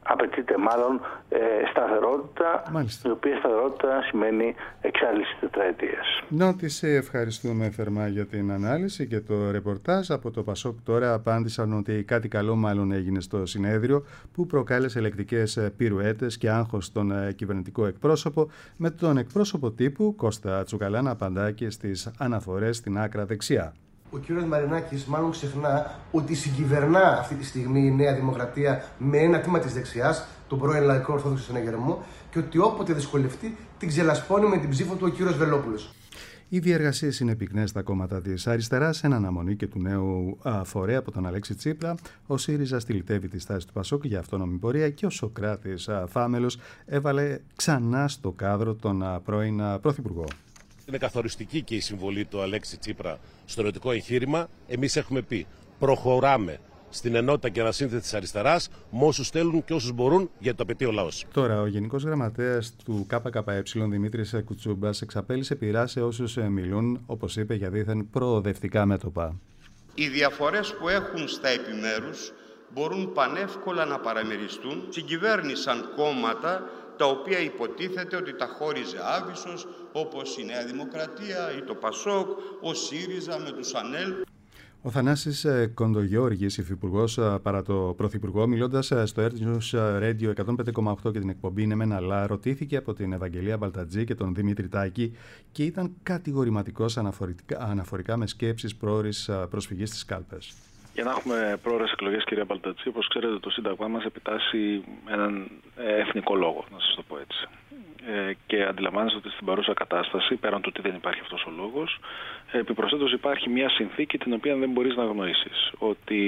απαιτείται μάλλον ε, σταθερότητα, Μάλιστα. η οποία σταθερότητα σημαίνει εξάρτηση τετραετίας. Νότι, σε ευχαριστούμε θερμά για την ανάλυση και το ρεπορτάζ. Από το Πασόκ τώρα απάντησαν ότι κάτι καλό μάλλον έγινε στο συνέδριο που προκάλεσε λεκτικές πυρουέτες και άγχος στον κυβερνητικό εκπρόσωπο, με τον εκπρόσωπο τύπου Κώστα Τσουκαλά να απαντά και στις αναφορές στην άκρα δεξιά. Ο κύριος Μαρινάκης μάλλον ξεχνά ότι συγκυβερνά αυτή τη στιγμή η Νέα Δημοκρατία με ένα τμήμα της δεξιάς, τον πρώην Λαϊκό Ορθόδοξο Συναγερμό, και ότι όποτε δυσκολευτεί την ξελασπώνει με την ψήφο του ο κύριος Βελόπουλος. Οι διεργασίες είναι πυκνές στα κόμματα της αριστεράς, εν αναμονή και του νέου α, φορέα από τον Αλέξη Τσίπρα. Ο ΣΥΡΙΖΑ στυλιτεύει τη στάση του Πασόκ για αυτόνομη πορεία και ο Σωκράτης α, Φάμελος έβαλε ξανά στο κάδρο τον α, πρώην α, Πρωθυπουργό. Είναι καθοριστική και η συμβολή του Αλέξη Τσίπρα στο ερωτικό εγχείρημα. Εμείς έχουμε πει, προχωράμε στην ενότητα και ανασύνθεση της αριστεράς με όσους θέλουν και όσους μπορούν, γιατί το απαιτεί ο λαός. Τώρα, ο Γενικός Γραμματέας του ΚΚΕ, Δημήτρης Κουτσούμπας, εξαπέλυσε πειρά σε όσους μιλούν, όπως είπε, για δίθεν προοδευτικά μέτωπα. Οι διαφορές που έχουν στα επιμέρους μπορούν πανεύκολα να παραμεριστούν. Συγκυβέρνησαν κόμματα τα οποία υποτίθεται ότι τα χώριζε άβυσσος, όπως η Νέα Δημοκρατία ή το Πασόκ, ο ΣΥΡΙΖΑ με τους ΑΝΕΛ. Ο Θανάσης Κοντογιώργης, υφυπουργός παρά το Πρωθυπουργό, μιλώντας στο Earth News Radio εκατόν πέντε κόμμα οκτώ και την εκπομπή «Είναι μεν αλλά», ρωτήθηκε από την Ευαγγελία Μπαλτατζή και τον Δημήτρη Τάκη και ήταν κατηγορηματικός αναφορικά, αναφορικά με σκέψεις πρόορης προσφυγής στις κάλπες. Για να έχουμε πρόορες εκλογές, κυρία Μπαλτατζή, όπως ξέρετε, το Σύνταγμά μας επιτάσσει έναν εθνικό λόγο, να σας το πω έτσι. Ε, και αντιλαμβάνεστε ότι στην παρούσα κατάσταση, πέραν του ότι δεν υπάρχει αυτός ο λόγος, επιπροσθέτως υπάρχει μια συνθήκη την οποία δεν μπορείς να γνωρίσεις. Ότι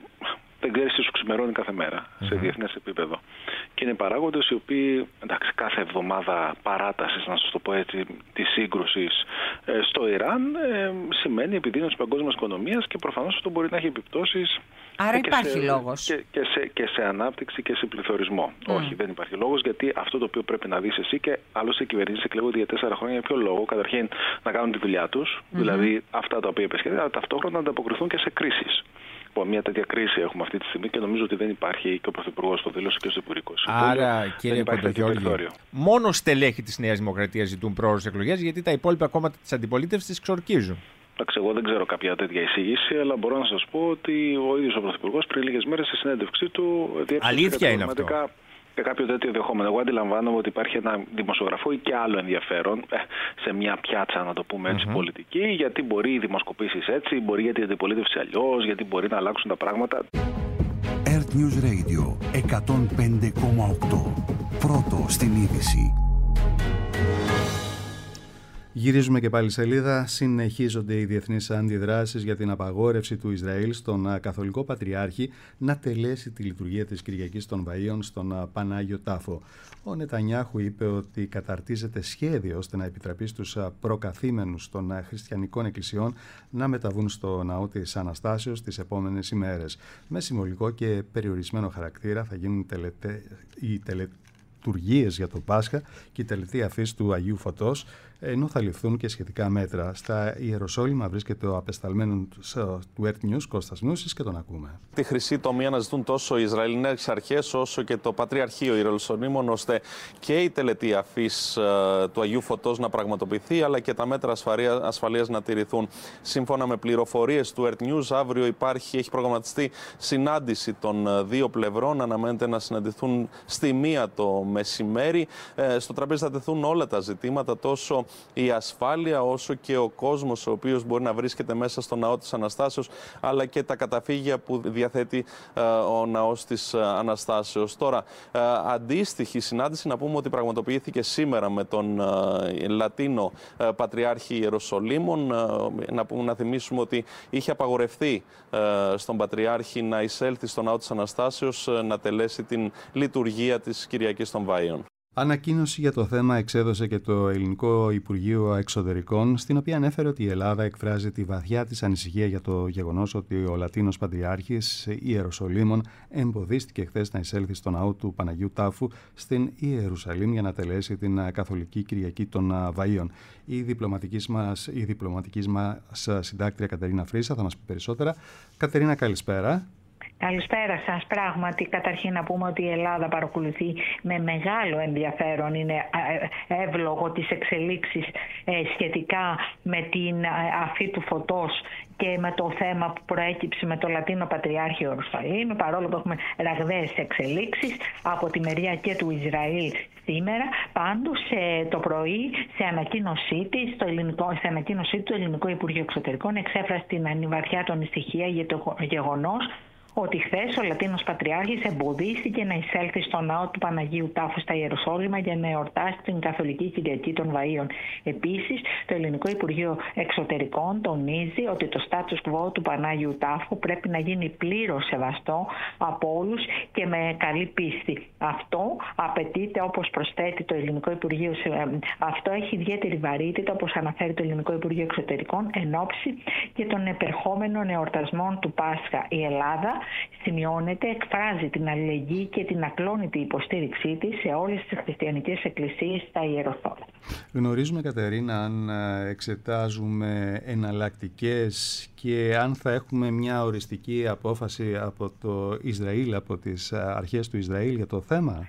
δεν ξέρεις τι σου ξημερώνει κάθε μέρα mm-hmm. σε διεθνές επίπεδο. Και είναι παράγοντες οι οποίοι, εντάξει, κάθε εβδομάδα παράτασης, να σας το πω έτσι, της σύγκρουσης ε, στο Ιράν ε, σημαίνει επιδείνωση της παγκόσμιας οικονομίας και προφανώς αυτό μπορεί να έχει επιπτώσεις. Άρα και υπάρχει σε, λόγος. Και, και, σε, και σε ανάπτυξη και σε πληθωρισμό. Mm. Όχι, δεν υπάρχει λόγος, γιατί αυτό το οποίο πρέπει να δεις εσύ, και άλλωστε οι κυβερνήσεις εκλέγονται για τέσσερα χρόνια, για ποιο λόγο? Καταρχήν να κάνουν τη δουλειά τους, mm-hmm. δηλαδή αυτά τα οποία υπεσχέθηκαν, αλλά ταυτόχρονα να ανταποκριθούν και σε κρίσεις. Λοιπόν, μια τέτοια κρίση έχουμε αυτή τη στιγμή και νομίζω ότι δεν υπάρχει, και ο Πρωθυπουργός το δήλωσε και στο Υπουργικό Συμβούλιο. Άρα, κύριε Κοντογιώργη, μόνο στελέχη της Νέας Δημοκρατίας ζητούν πρόορες εκλογές, γιατί τα υπόλοιπα κόμματα της αντιπολίτευσης τις ξορκίζουν. Εντάξει, εγώ δεν ξέρω κάποια τέτοια εισήγηση, αλλά μπορώ να σας πω ότι ο ίδιος ο Πρωθυπουργός πριν λίγες μέρες στη συνέντευξή του αλήθεια είναι αυτό. Και κάποιο τέτοιο δεχόμενο. Εγώ αντιλαμβάνομαι ότι υπάρχει ένα δημοσιογραφό ή και άλλο ενδιαφέρον ε, σε μια πιάτσα, να το πούμε έτσι, mm-hmm. πολιτική, γιατί μπορεί οι δημοσκοπήσεις έτσι, μπορεί γιατί η αντιπολίτευση αλλιώς, γιατί μπορεί να αλλάξουν τα πράγματα. Earth News Radio εκατόν πέντε κόμμα οκτώ. Πρώτο στην είδηση. Γυρίζουμε και πάλι σελίδα. Συνεχίζονται οι διεθνείς αντιδράσεις για την απαγόρευση του Ισραήλ στον Καθολικό Πατριάρχη να τελέσει τη λειτουργία της Κυριακής των Βαΐων στον Πανάγιο Τάφο. Ο Νετανιάχου είπε ότι καταρτίζεται σχέδιο ώστε να επιτραπεί στους προκαθήμενους των χριστιανικών εκκλησιών να μεταβούν στο ναό της Αναστάσεως τις επόμενες ημέρες. Με συμβολικό και περιορισμένο χαρακτήρα θα γίνουν τελετε... οι τελετουργίες για το Πάσχα και η τελετή αφής του Αγίου Φωτός, ενώ θα ληφθούν και σχετικά μέτρα. Στα Ιεροσόλυμα βρίσκεται ο απεσταλμένος του Earth News, Κώστας Νούσης, και τον ακούμε. Τη χρυσή τομή αναζητούν τόσο οι Ισραηλινές αρχές όσο και το Πατριαρχείο Ιεροσολύμων, ώστε και η τελετή αφής του Αγίου Φωτός να πραγματοποιηθεί, αλλά και τα μέτρα ασφαλείας να τηρηθούν. Σύμφωνα με πληροφορίες του Earth News, αύριο υπάρχει, έχει προγραμματιστεί συνάντηση των δύο πλευρών. Αναμένεται να συναντηθούν στη μία το μεσημέρι. Στο τραπέζι θα τεθούν όλα τα ζητήματα, τόσο η ασφάλεια όσο και ο κόσμος ο οποίος μπορεί να βρίσκεται μέσα στο ναό της Αναστάσεως, αλλά και τα καταφύγια που διαθέτει ε, ο ναός της Αναστάσεως. Τώρα, ε, αντίστοιχη συνάντηση να πούμε ότι πραγματοποιήθηκε σήμερα με τον ε, Λατίνο ε, Πατριάρχη Ιεροσολύμων. Ε, να, πούμε, να θυμίσουμε ότι είχε απαγορευτεί ε, στον Πατριάρχη να εισέλθει στο ναό της Αναστάσεως ε, να τελέσει την λειτουργία της Κυριακής των Βάιων. Ανακοίνωση για το θέμα εξέδωσε και το Ελληνικό Υπουργείο Εξωτερικών, στην οποία ανέφερε ότι η Ελλάδα εκφράζει τη βαθιά της ανησυχία για το γεγονός ότι ο Λατίνος Πατριάρχης Ιεροσολύμων εμποδίστηκε χθες να εισέλθει στο ναό του Παναγίου Τάφου στην Ιερουσαλήμ για να τελέσει την Καθολική Κυριακή των Βαΐων. Η διπλωματική μας, η διπλωματική μας συντάκτρια Κατερίνα Φρύσα θα μας πει περισσότερα. Κατερίνα, καλησπέρα. Καλησπέρα σας. Πράγματι, καταρχήν να πούμε ότι η Ελλάδα παρακολουθεί με μεγάλο ενδιαφέρον, είναι εύλογο τις εξελίξεις σχετικά με την αφή του φωτός και με το θέμα που προέκυψε με το Λατίνο Πατριάρχιο Ιερουσαλήμ, παρόλο που έχουμε ραγδαίες εξελίξεις από τη μεριά και του Ισραήλ σήμερα. Πάντως το πρωί σε ανακοίνωσή της, στο ελληνικό, σε ανακοίνωσή του, το Ελληνικό Υπουργείο Εξωτερικών εξέφρασε την ανιβαριά των ησυχία για το γεγονός ότι χθες ο Λατίνος Πατριάρχης εμποδίστηκε να εισέλθει στο ναό του Παναγίου Τάφου στα Ιεροσόλυμα για να εορτάσει την Καθολική Κυριακή των Βαΐων. Επίσης, το Ελληνικό Υπουργείο Εξωτερικών τονίζει ότι το status quo του Παναγίου Τάφου πρέπει να γίνει πλήρως σεβαστό από όλους και με καλή πίστη. Αυτό απαιτείται, όπως προσθέτει το Ελληνικό Υπουργείο, αυτό έχει ιδιαίτερη βαρύτητα, όπως αναφέρει το Ελληνικό Υπουργείο Εξωτερικών, εν ώψη και των επερχόμενων εορτασμών του Πάσχα. Η Ελλάδα, σημειώνεται, εκφράζει την αλληλεγγύη και την ακλόνητη υποστήριξή της σε όλες τις χριστιανικές εκκλησίες στα Ιεροσόλυμα. Γνωρίζουμε, Κατερίνα, αν εξετάζουμε εναλλακτικές και αν θα έχουμε μια οριστική απόφαση από το Ισραήλ, από τις αρχές του Ισραήλ για το θέμα?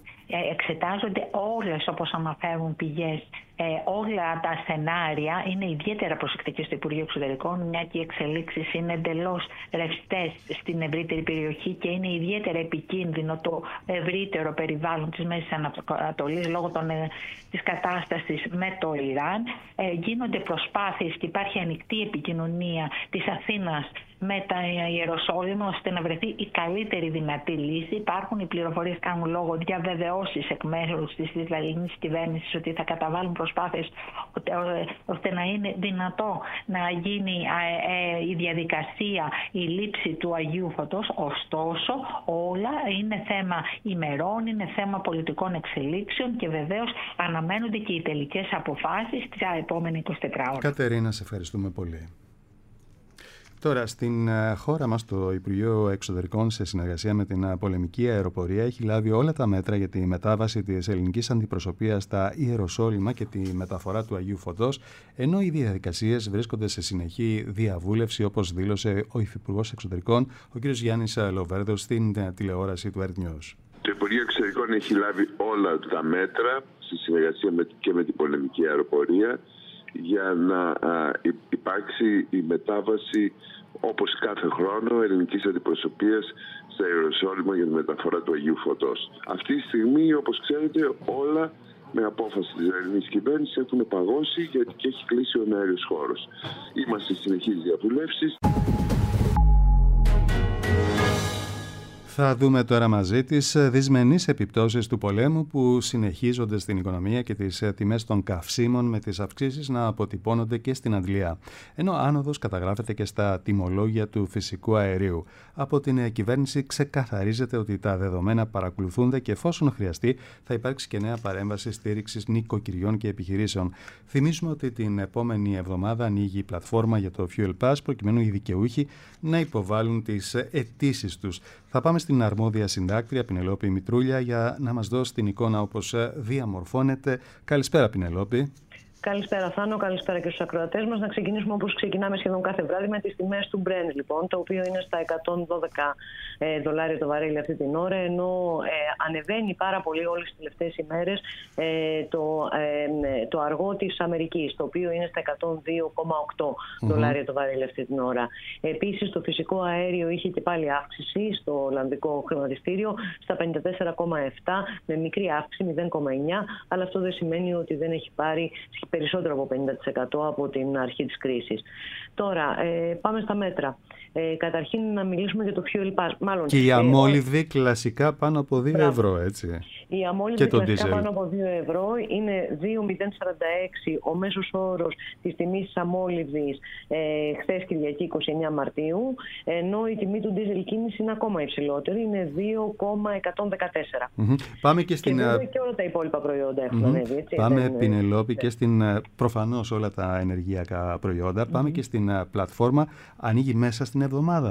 Εξετάζονται όλες, όπως αναφέρουν πηγές, ε, όλα τα σενάρια. Είναι ιδιαίτερα προσεκτικοί στο Υπουργείο Εξωτερικών, μια και οι εξελίξεις είναι εντελώς ρευστές στην ευρύτερη περιοχή και είναι ιδιαίτερα επικίνδυνο το ευρύτερο περιβάλλον της Μέσης Ανατολής λόγω των, ε, της κατάστασης με το Ιράν. Ε, γίνονται προσπάθειες και υπάρχει ανοιχτή επικοινωνία της Αθήνας με τα Ιεροσόλυμα ώστε να βρεθεί η καλύτερη δυνατή λύση. Υπάρχουν οι πληροφορίες, κάνουν λόγο, διαβεβαιώσεις εκ μέρους της Ισραηλινής κυβέρνησης ότι θα καταβάλουν προσπάθειες ώστε να είναι δυνατό να γίνει η διαδικασία, η λήψη του Αγίου Φωτός. Ωστόσο, όλα είναι θέμα ημερών, είναι θέμα πολιτικών εξελίξεων και βεβαίως αναμένονται και οι τελικές αποφάσεις τα επόμενα είκοσι τέσσερις ώρες. Κατερίνα, σε ευχαριστούμε πολύ. Τώρα, στην χώρα μας, το Υπουργείο Εξωτερικών, σε συνεργασία με την πολεμική αεροπορία, έχει λάβει όλα τα μέτρα για τη μετάβαση της ελληνικής αντιπροσωπείας στα Ιεροσόλυμα και τη μεταφορά του Αγίου Φωτός, ενώ οι διαδικασίες βρίσκονται σε συνεχή διαβούλευση, όπως δήλωσε ο Υφυπουργός Εξωτερικών, ο κ. Γιάννης Λοβέρδος, στην τηλεόραση του Earth News. Το Υπουργείο Εξωτερικών έχει λάβει όλα τα μέτρα, στη συνεργασία με, και με την πολεμική αεροπορία, για να α, υπάρξει η μετάβαση, όπως κάθε χρόνο, ελληνικής αντιπροσωπείας στα Ιεροσόλυμα για τη μεταφορά του Αγίου Φωτός. Αυτή τη στιγμή, όπως ξέρετε, όλα με απόφαση της ελληνικής κυβέρνησης έχουν παγώσει, γιατί και έχει κλείσει ο αέριος χώρος. Είμαστε στις συνεχείς διαβουλεύσεις. Θα δούμε τώρα μαζί τις δυσμενείς επιπτώσεις του πολέμου που συνεχίζονται στην οικονομία και τις τιμές των καυσίμων, με τις αυξήσεις να αποτυπώνονται και στην αντλία. Ενώ άνοδος καταγράφεται και στα τιμολόγια του φυσικού αερίου. Από την κυβέρνηση ξεκαθαρίζεται ότι τα δεδομένα παρακολουθούνται και εφόσον χρειαστεί θα υπάρξει και νέα παρέμβαση στήριξης νοικοκυριών και επιχειρήσεων. Θυμίζουμε ότι την επόμενη εβδομάδα ανοίγει η πλατφόρμα για το Fuel Pass προκειμένου οι δικαιούχοι να υποβάλουν τις αιτήσεις τους. Θα πάμε στην αρμόδια συντάκτρια Πινελόπη Μητρούλια για να μας δώσει την εικόνα όπως διαμορφώνεται. Καλησπέρα, Πινελόπη. Καλησπέρα, Θάνο. Καλησπέρα και στους ακροατές μας. Να ξεκινήσουμε όπως ξεκινάμε σχεδόν κάθε βράδυ με τις τιμές του Brent, λοιπόν, το οποίο είναι στα εκατόν δώδεκα δολάρια το βαρέλι αυτή την ώρα, ενώ ε, ανεβαίνει πάρα πολύ όλες τις τελευταίες ημέρες ε, το, ε, το αργό της Αμερικής, το οποίο είναι στα εκατόν δύο κόμμα οκτώ δολάρια mm-hmm. το βαρέλι αυτή την ώρα. Επίσης, το φυσικό αέριο είχε και πάλι αύξηση στο Ολλανδικό χρηματιστήριο στα πενήντα τέσσερα κόμμα επτά, με μικρή αύξηση μηδέν κόμμα εννιά, αλλά αυτό δεν σημαίνει ότι δεν έχει πάρει περισσότερο από πενήντα τοις εκατό από την αρχή της κρίσης. Τώρα, ε, πάμε στα μέτρα. Ε, καταρχήν να μιλήσουμε για το Fuel Pass. Μάλλον, και η αμόλυβδη ε, κλασικά πάνω από δύο ευρώ, έτσι. Η αμόλυβδη κλασικά πάνω από δύο ευρώ είναι δύο κόμμα μηδέν σαράντα έξι ο μέσος όρος της τιμής της αμόλυβδης ε, χθες Κυριακή είκοσι εννέα Μαρτίου, ενώ η τιμή του ντίζελ κίνηση είναι ακόμα υψηλότερη, είναι δύο κόμμα εκατόν δεκατέσσερα. Mm-hmm. Πάμε και στην... Και, και όλα τα υπόλοιπα προϊόντα έχουν mm-hmm. ανέβει, έτσι. Πάμε, δεν... Πινελόπη, και στην προφανώς όλα τα ενεργειακά προϊόντα. Mm-hmm. Πάμε και στην πλατφόρμα. Ανοίγει μέσα στην εβδομάδα.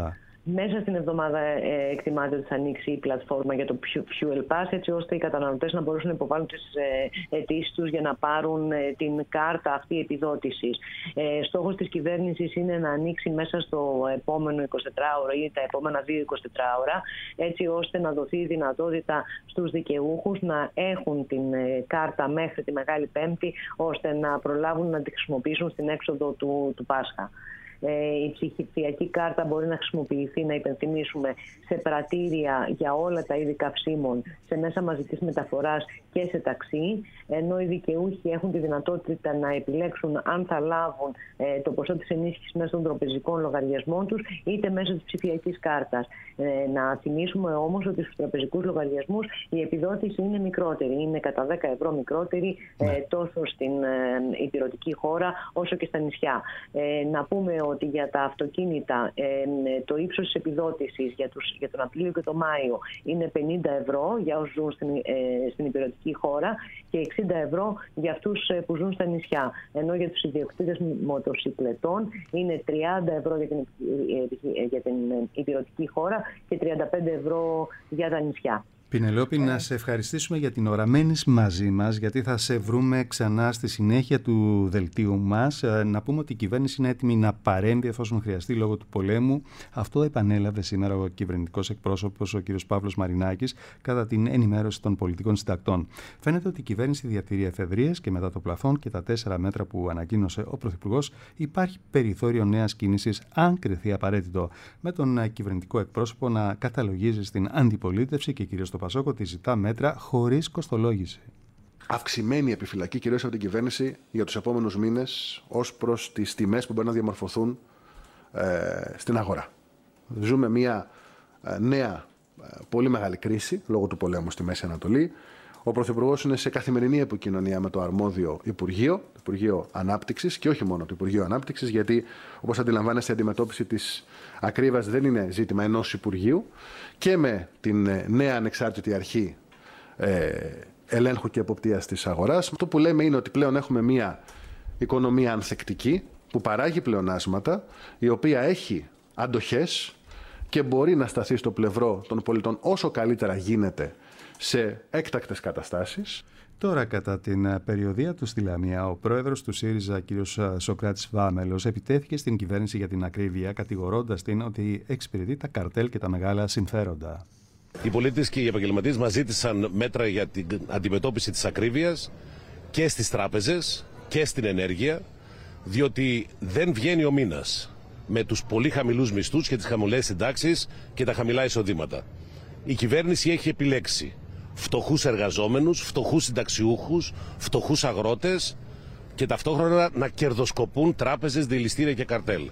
Μέσα στην εβδομάδα ε, εκτιμάται ότι θα ανοίξει η πλατφόρμα για το Fuel Pass, έτσι ώστε οι καταναλωτές να μπορούν να υποβάλουν τις ε, αιτήσεις τους για να πάρουν ε, την κάρτα αυτή επιδότησης. Ε, στόχος της κυβέρνησης είναι να ανοίξει μέσα στο επόμενο εικοσιτετράωρο ή τα επόμενα δύο εικοσιτετράωρα, έτσι ώστε να δοθεί η δυνατότητα στους δικαιούχους να έχουν την ε, κάρτα μέχρι τη Μεγάλη Πέμπτη, ώστε να προλάβουν να τη χρησιμοποιήσουν στην έξοδο του, του Πάσχα. Η ψηφιακή κάρτα μπορεί να χρησιμοποιηθεί, να υπενθυμίσουμε, σε πρατήρια για όλα τα είδη καυσίμων, σε μέσα μαζικής μεταφοράς και σε ταξί, ενώ οι δικαιούχοι έχουν τη δυνατότητα να επιλέξουν αν θα λάβουν ε, το ποσό της ενίσχυσης μέσω των τραπεζικών λογαριασμών τους είτε μέσω της ψηφιακής κάρτας. Ε, να θυμίσουμε όμως ότι στους τραπεζικούς λογαριασμούς η επιδότηση είναι μικρότερη, είναι κατά δέκα ευρώ μικρότερη ε, τόσο στην ε, ηπειρωτική χώρα όσο και στα νησιά. Ε, να πούμε ότι για τα αυτοκίνητα ε, το ύψος της επιδότησης για, τους, για τον Απρίλιο και τον Μάιο είναι πενήντα ευρώ για όσους ζουν στην, ε, στην ηπειρωτική χώρα και εξήντα ευρώ για αυτούς που ζουν στα νησιά. Ενώ για τους ιδιοκτήτες μοτοσυκλετών είναι τριάντα ευρώ για την, για την ηπειρωτική χώρα και τριάντα πέντε ευρώ για τα νησιά. Πινελόπη, να σε ευχαριστήσουμε για την ώρα. Μένεις μαζί μας, γιατί θα σε βρούμε ξανά στη συνέχεια του δελτίου μας. Να πούμε ότι η κυβέρνηση είναι έτοιμη να παρέμβει εφόσον χρειαστεί λόγω του πολέμου. Αυτό επανέλαβε σήμερα ο κυβερνητικός εκπρόσωπος, ο κ. Παύλος Μαρινάκης, κατά την ενημέρωση των πολιτικών συντακτών. Φαίνεται ότι η κυβέρνηση διατηρεί εφεδρείες και μετά το πλαφόν και τα τέσσερα μέτρα που ανακοίνωσε ο Πρωθυπουργός, υπάρχει περιθώριο νέας κίνησης, αν κριθεί απαραίτητο, με τον κυβερνητικό εκπρόσωπο να καταλογίζει στην αντιπολίτευση και κυρίως το Πασόκ ότι ζητά μέτρα χωρίς κοστολόγηση. Αυξημένη επιφυλακή κυρίως από την κυβέρνηση για τους επόμενους μήνες ως προς τις τιμές που μπορεί να διαμορφωθούν ε, στην αγορά. Ζούμε μια ε, νέα ε, πολύ μεγάλη κρίση λόγω του πολέμου στη Μέση Ανατολή. Ο Πρωθυπουργός είναι σε καθημερινή επικοινωνία με το αρμόδιο Υπουργείο, το Υπουργείο Ανάπτυξης, και όχι μόνο το Υπουργείο Ανάπτυξης, γιατί όπως αντιλαμβάνεστε η αντιμετώπιση της ακρίβειας δεν είναι ζήτημα ενός Υπουργείου, και με την νέα ανεξάρτητη αρχή ε, ελέγχου και εποπτείας της αγοράς. Αυτό που λέμε είναι ότι πλέον έχουμε μια οικονομία ανθεκτική που παράγει πλεονάσματα, η οποία έχει αντοχές και μπορεί να σταθεί στο πλευρό των πολιτών όσο καλύτερα γίνεται σε έκτακτες καταστάσεις. Τώρα, κατά την περιοδεία του στη Λαμία, ο πρόεδρος του ΣΥΡΙΖΑ, κ. Σοκράτης Βάμελος, επιτέθηκε στην κυβέρνηση για την ακρίβεια, κατηγορώντας την ότι εξυπηρετεί τα καρτέλ και τα μεγάλα συμφέροντα. Οι πολίτες και οι επαγγελματίες μας ζήτησαν μέτρα για την αντιμετώπιση της ακρίβειας και στις τράπεζες και στην ενέργεια, διότι δεν βγαίνει ο μήνας με τους πολύ χαμηλούς μισθούς και τις χαμηλές συντάξεις και τα χαμηλά εισοδήματα. Η κυβέρνηση έχει επιλέξει φτωχούς εργαζόμενους, φτωχούς συνταξιούχους, φτωχούς αγρότες και ταυτόχρονα να κερδοσκοπούν τράπεζες, δηληστήρια και καρτέλ.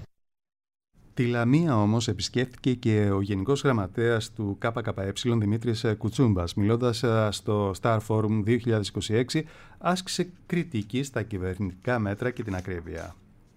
Τη Λαμία όμως επισκέφθηκε και ο Γενικός Γραμματέας του ΚΚΕ, Δημήτρης Κουτσούμπας. Μιλώντας στο Star Forum δύο χιλιάδες είκοσι έξι, άσκησε κριτική στα κυβερνητικά μέτρα και την ακρίβεια.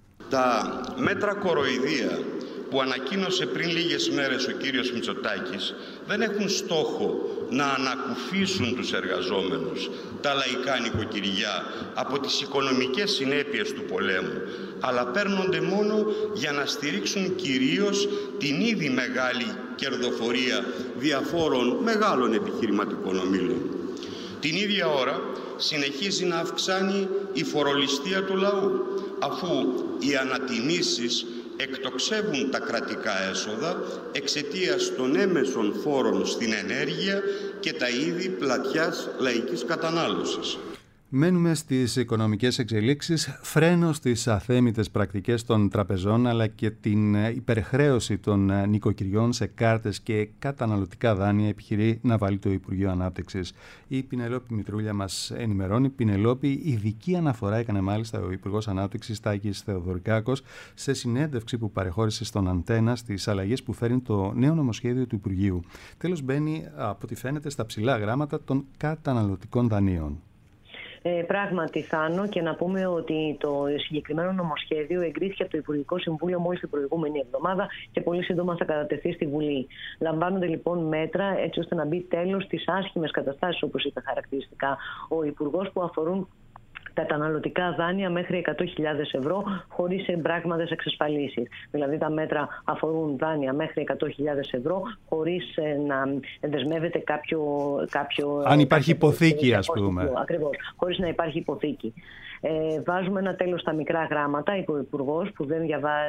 Τα μέτρα κοροϊδία που ανακοίνωσε πριν λίγες μέρες ο κύριος Μητσοτάκης δεν έχουν στόχο να ανακουφίσουν τους εργαζόμενους, τα λαϊκά νοικοκυριά, από τις οικονομικές συνέπειες του πολέμου, αλλά παίρνονται μόνο για να στηρίξουν κυρίως την ήδη μεγάλη κερδοφορία διαφόρων μεγάλων επιχειρηματικών ομίλων. Την ίδια ώρα συνεχίζει να αυξάνει η φορολιστία του λαού, αφού οι ανατιμήσεις εκτοξεύουν τα κρατικά έσοδα εξαιτίας των έμεσων φόρων στην ενέργεια και τα είδη πλατιάς λαϊκής κατανάλωσης. Μένουμε στις οικονομικές εξελίξεις. Φρένο στις αθέμητες πρακτικές των τραπεζών, αλλά και την υπερχρέωση των νοικοκυριών σε κάρτες και καταναλωτικά δάνεια επιχειρεί να βάλει το Υπουργείο Ανάπτυξης. Η Πινελόπη Μητρούλια μας ενημερώνει. Πινελόπη, ειδική αναφορά έκανε μάλιστα ο Υπουργός Ανάπτυξης Τάκης Θεοδωρικάκος σε συνέντευξη που παρεχώρησε στον Αντένα στις αλλαγές που φέρνει το νέο νομοσχέδιο του Υπουργείου. Τέλος, μπαίνει από ό,τι φαίνεται στα ψηλά γράμματα των καταναλωτικών δανείων. Ε, πράγματι, Θάνο, και να πούμε ότι το συγκεκριμένο νομοσχέδιο εγκρίθηκε από το Υπουργικό Συμβούλιο μόλις την προηγούμενη εβδομάδα και πολύ σύντομα θα κατατεθεί στη Βουλή. Λαμβάνονται λοιπόν μέτρα έτσι ώστε να μπει τέλος στις άσχημες καταστάσεις, όπως είπε χαρακτηριστικά ο Υπουργός, που αφορούν καταναλωτικά δάνεια μέχρι εκατό χιλιάδες ευρώ χωρίς εμπράγματες εξασφαλίσεις. Δηλαδή τα μέτρα αφορούν δάνεια μέχρι εκατό χιλιάδες ευρώ χωρίς ε, να δεσμεύεται κάποιο... κάποιο Αν υπάρχει κάποιο, υποθήκη, ας πούμε. Ακριβώς, χωρίς να υπάρχει υποθήκη. Ε, βάζουμε ένα τέλος στα μικρά γράμματα, είπε ο Υπουργός, που δεν,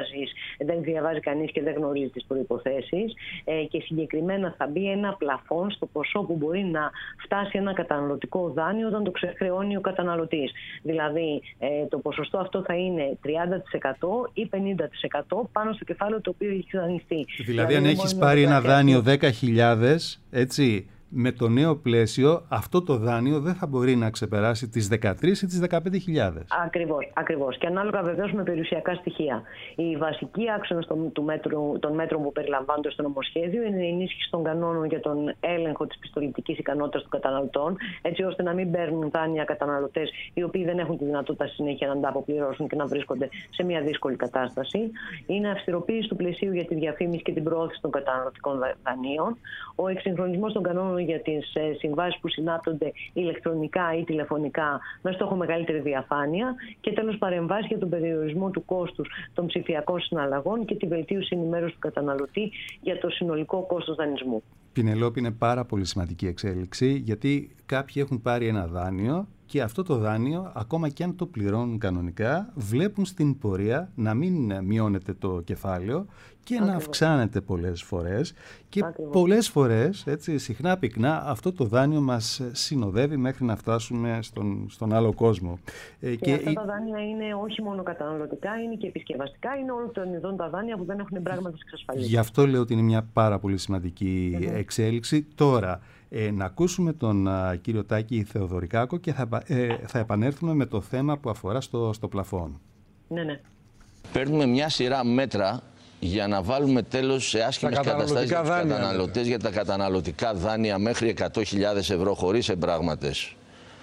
δεν διαβάζει κανείς και δεν γνωρίζει τις προϋποθέσεις, ε, και συγκεκριμένα θα μπει ένα πλαφόν στο ποσό που μπορεί να φτάσει ένα καταναλωτικό δάνειο όταν το ξεχρεώνει ο καταναλωτής. Δηλαδή ε, το ποσοστό αυτό θα είναι τριάντα τοις εκατό ή πενήντα τοις εκατό πάνω στο κεφάλαιο το οποίο έχει δανειστεί. Δηλαδή, δηλαδή αν έχεις πάρει ένα δάνειο δέκα χιλιάδες, έτσι, με το νέο πλαίσιο αυτό το δάνειο δεν θα μπορεί να ξεπεράσει τις δεκατρείς ή τις δεκαπέντε χιλιάδες. Ακριβώς, ακριβώς. Και ανάλογα βεβαίως με περιουσιακά στοιχεία. Οι βασικοί άξονες των, του μέτρου, των μέτρων που περιλαμβάνονται στο νομοσχέδιο είναι η ενίσχυση των κανόνων για τον έλεγχο της πιστοληπτικής ικανότητας των καταναλωτών, έτσι ώστε να μην παίρνουν δάνεια καταναλωτές οι οποίοι δεν έχουν τη δυνατότητα στη συνέχεια να τα αποπληρώσουν και να βρίσκονται σε μια δύσκολη κατάσταση. Είναι αυστηροποίηση του πλαισίου για τη διαφήμιση και την προώθηση των καταναλωτικών δανείων. Ο εξυγχρονισμός των κανόνων για τις συμβάσεις που συνάπτονται ηλεκτρονικά ή τηλεφωνικά με στόχο μεγαλύτερη διαφάνεια, και τέλος παρεμβάσεις για τον περιορισμό του κόστους των ψηφιακών συναλλαγών και τη βελτίωση ενημέρωσης του καταναλωτή για το συνολικό κόστος δανεισμού. Πινελόπη, είναι πάρα πολύ σημαντική εξέλιξη, γιατί κάποιοι έχουν πάρει ένα δάνειο και αυτό το δάνειο, ακόμα και αν το πληρώνουν κανονικά, βλέπουν στην πορεία να μην μειώνεται το κεφάλαιο και Ακριβώς. να αυξάνεται πολλές φορές. Και Ακριβώς. πολλές φορές, έτσι, συχνά πυκνά, αυτό το δάνειο μας συνοδεύει μέχρι να φτάσουμε στον, στον άλλο κόσμο. Και, και αυτά τα δάνεια είναι όχι μόνο καταναλωτικά, είναι και επισκευαστικά, είναι όλων των ειδών τα δάνεια που δεν έχουν πράγματος εξασφαλίσει. Γι' αυτό λέω ότι είναι μια πάρα πολύ σημαντική mm-hmm. εξέλιξη. Τώρα, Ε, να ακούσουμε τον α, κύριο Τάκη Θεοδωρικάκο και θα, ε, θα επανέλθουμε με το θέμα που αφορά στο, στο πλαφόν. Ναι, ναι. Παίρνουμε μια σειρά μέτρα για να βάλουμε τέλος σε άσχημες καταστάσεις για τους καταναλωτές, για τα καταναλωτικά δάνεια μέχρι εκατό χιλιάδες ευρώ χωρίς εμπράγματες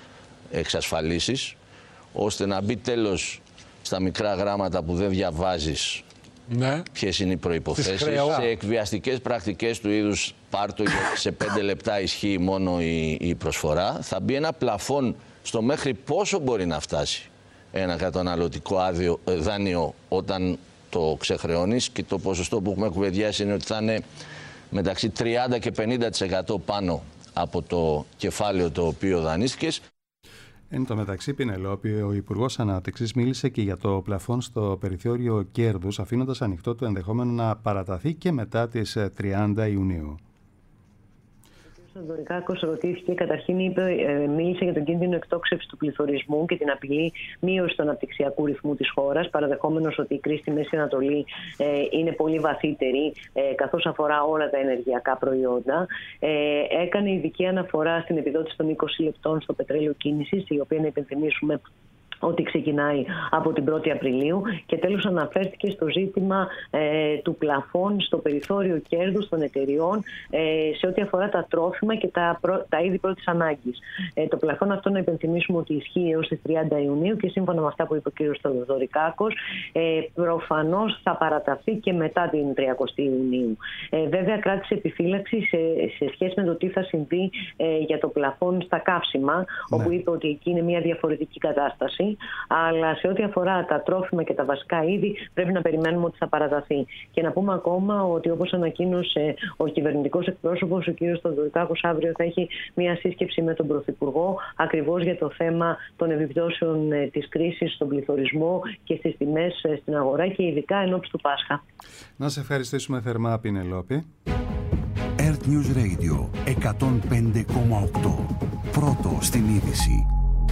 εξασφαλίσεις, ώστε να μπει τέλος στα μικρά γράμματα που δεν διαβάζεις. Ναι. Ποιες είναι οι προϋποθέσεις. Σε εκβιαστικές πρακτικές του είδους πάρτο, σε πέντε λεπτά ισχύει μόνο η, η προσφορά. Θα μπει ένα πλαφόν στο μέχρι πόσο μπορεί να φτάσει ένα καταναλωτικό άδειο, δάνειο όταν το ξεχρεώνεις, και το ποσοστό που έχουμε κουβεντιάσει είναι ότι θα είναι μεταξύ τριάντα και πενήντα τοις εκατό πάνω από το κεφάλαιο το οποίο δανείστηκες. Εν τω μεταξύ, Πινελόπη, ο Υπουργός Ανάπτυξης μίλησε και για το πλαφόν στο περιθώριο κέρδους, αφήνοντας ανοιχτό το ενδεχόμενο να παραταθεί και μετά τις τριάντα Ιουνίου. Ο κ. Θεοδωρικάκος ρωτήθηκε, καταρχήν είπε, ε, μίλησε για τον κίνδυνο εκτόξευσης του πληθωρισμού και την απειλή μείωση του αναπτυξιακού ρυθμού της χώρας, παραδεχόμενος ότι η κρίση στη Μέση Ανατολή ε, είναι πολύ βαθύτερη, ε, καθώς αφορά όλα τα ενεργειακά προϊόντα. Ε, έκανε ειδική αναφορά στην επιδότηση των είκοσι λεπτών στο πετρέλαιο κίνησης, η οποία, να υπενθυμίσουμε, ότι ξεκινάει από την πρώτη Απριλίου, και τέλος αναφέρθηκε στο ζήτημα ε, του πλαφών στο περιθώριο κέρδους των εταιριών ε, σε ό,τι αφορά τα τρόφιμα και τα, προ, τα είδη πρώτης ανάγκης. Ε, το πλαφόν αυτό, να υπενθυμίσουμε, ότι ισχύει έως τις τριάντα Ιουνίου και σύμφωνα με αυτά που είπε ο κ. Θεοδωρικάκος, ε, προφανώς θα παραταθεί και μετά την τριαντάτη Ιουνίου. Ε, βέβαια, κράτησε επιφύλαξη σε, σε σχέση με το τι θα συμβεί ε, για το πλαφόν στα καύσιμα, ναι. όπου είπε ότι εκεί είναι μια διαφορετική κατάσταση. Αλλά σε ό,τι αφορά τα τρόφιμα και τα βασικά είδη, πρέπει να περιμένουμε ότι θα παραταθεί. Και να πούμε ακόμα ότι, όπως ανακοίνωσε ο κυβερνητικός εκπρόσωπος, ο κ. Θεοδωρικάκος, αύριο θα έχει μια σύσκεψη με τον Πρωθυπουργό ακριβώς για το θέμα των επιπτώσεων της κρίσης στον πληθωρισμό και στις τιμές στην αγορά, και ειδικά εν ώψη του Πάσχα. Να σε ευχαριστήσουμε θερμά, Πινελόπη. Earth News Radio εκατόν πέντε κόμμα οκτώ. Πρώτο στην είδηση.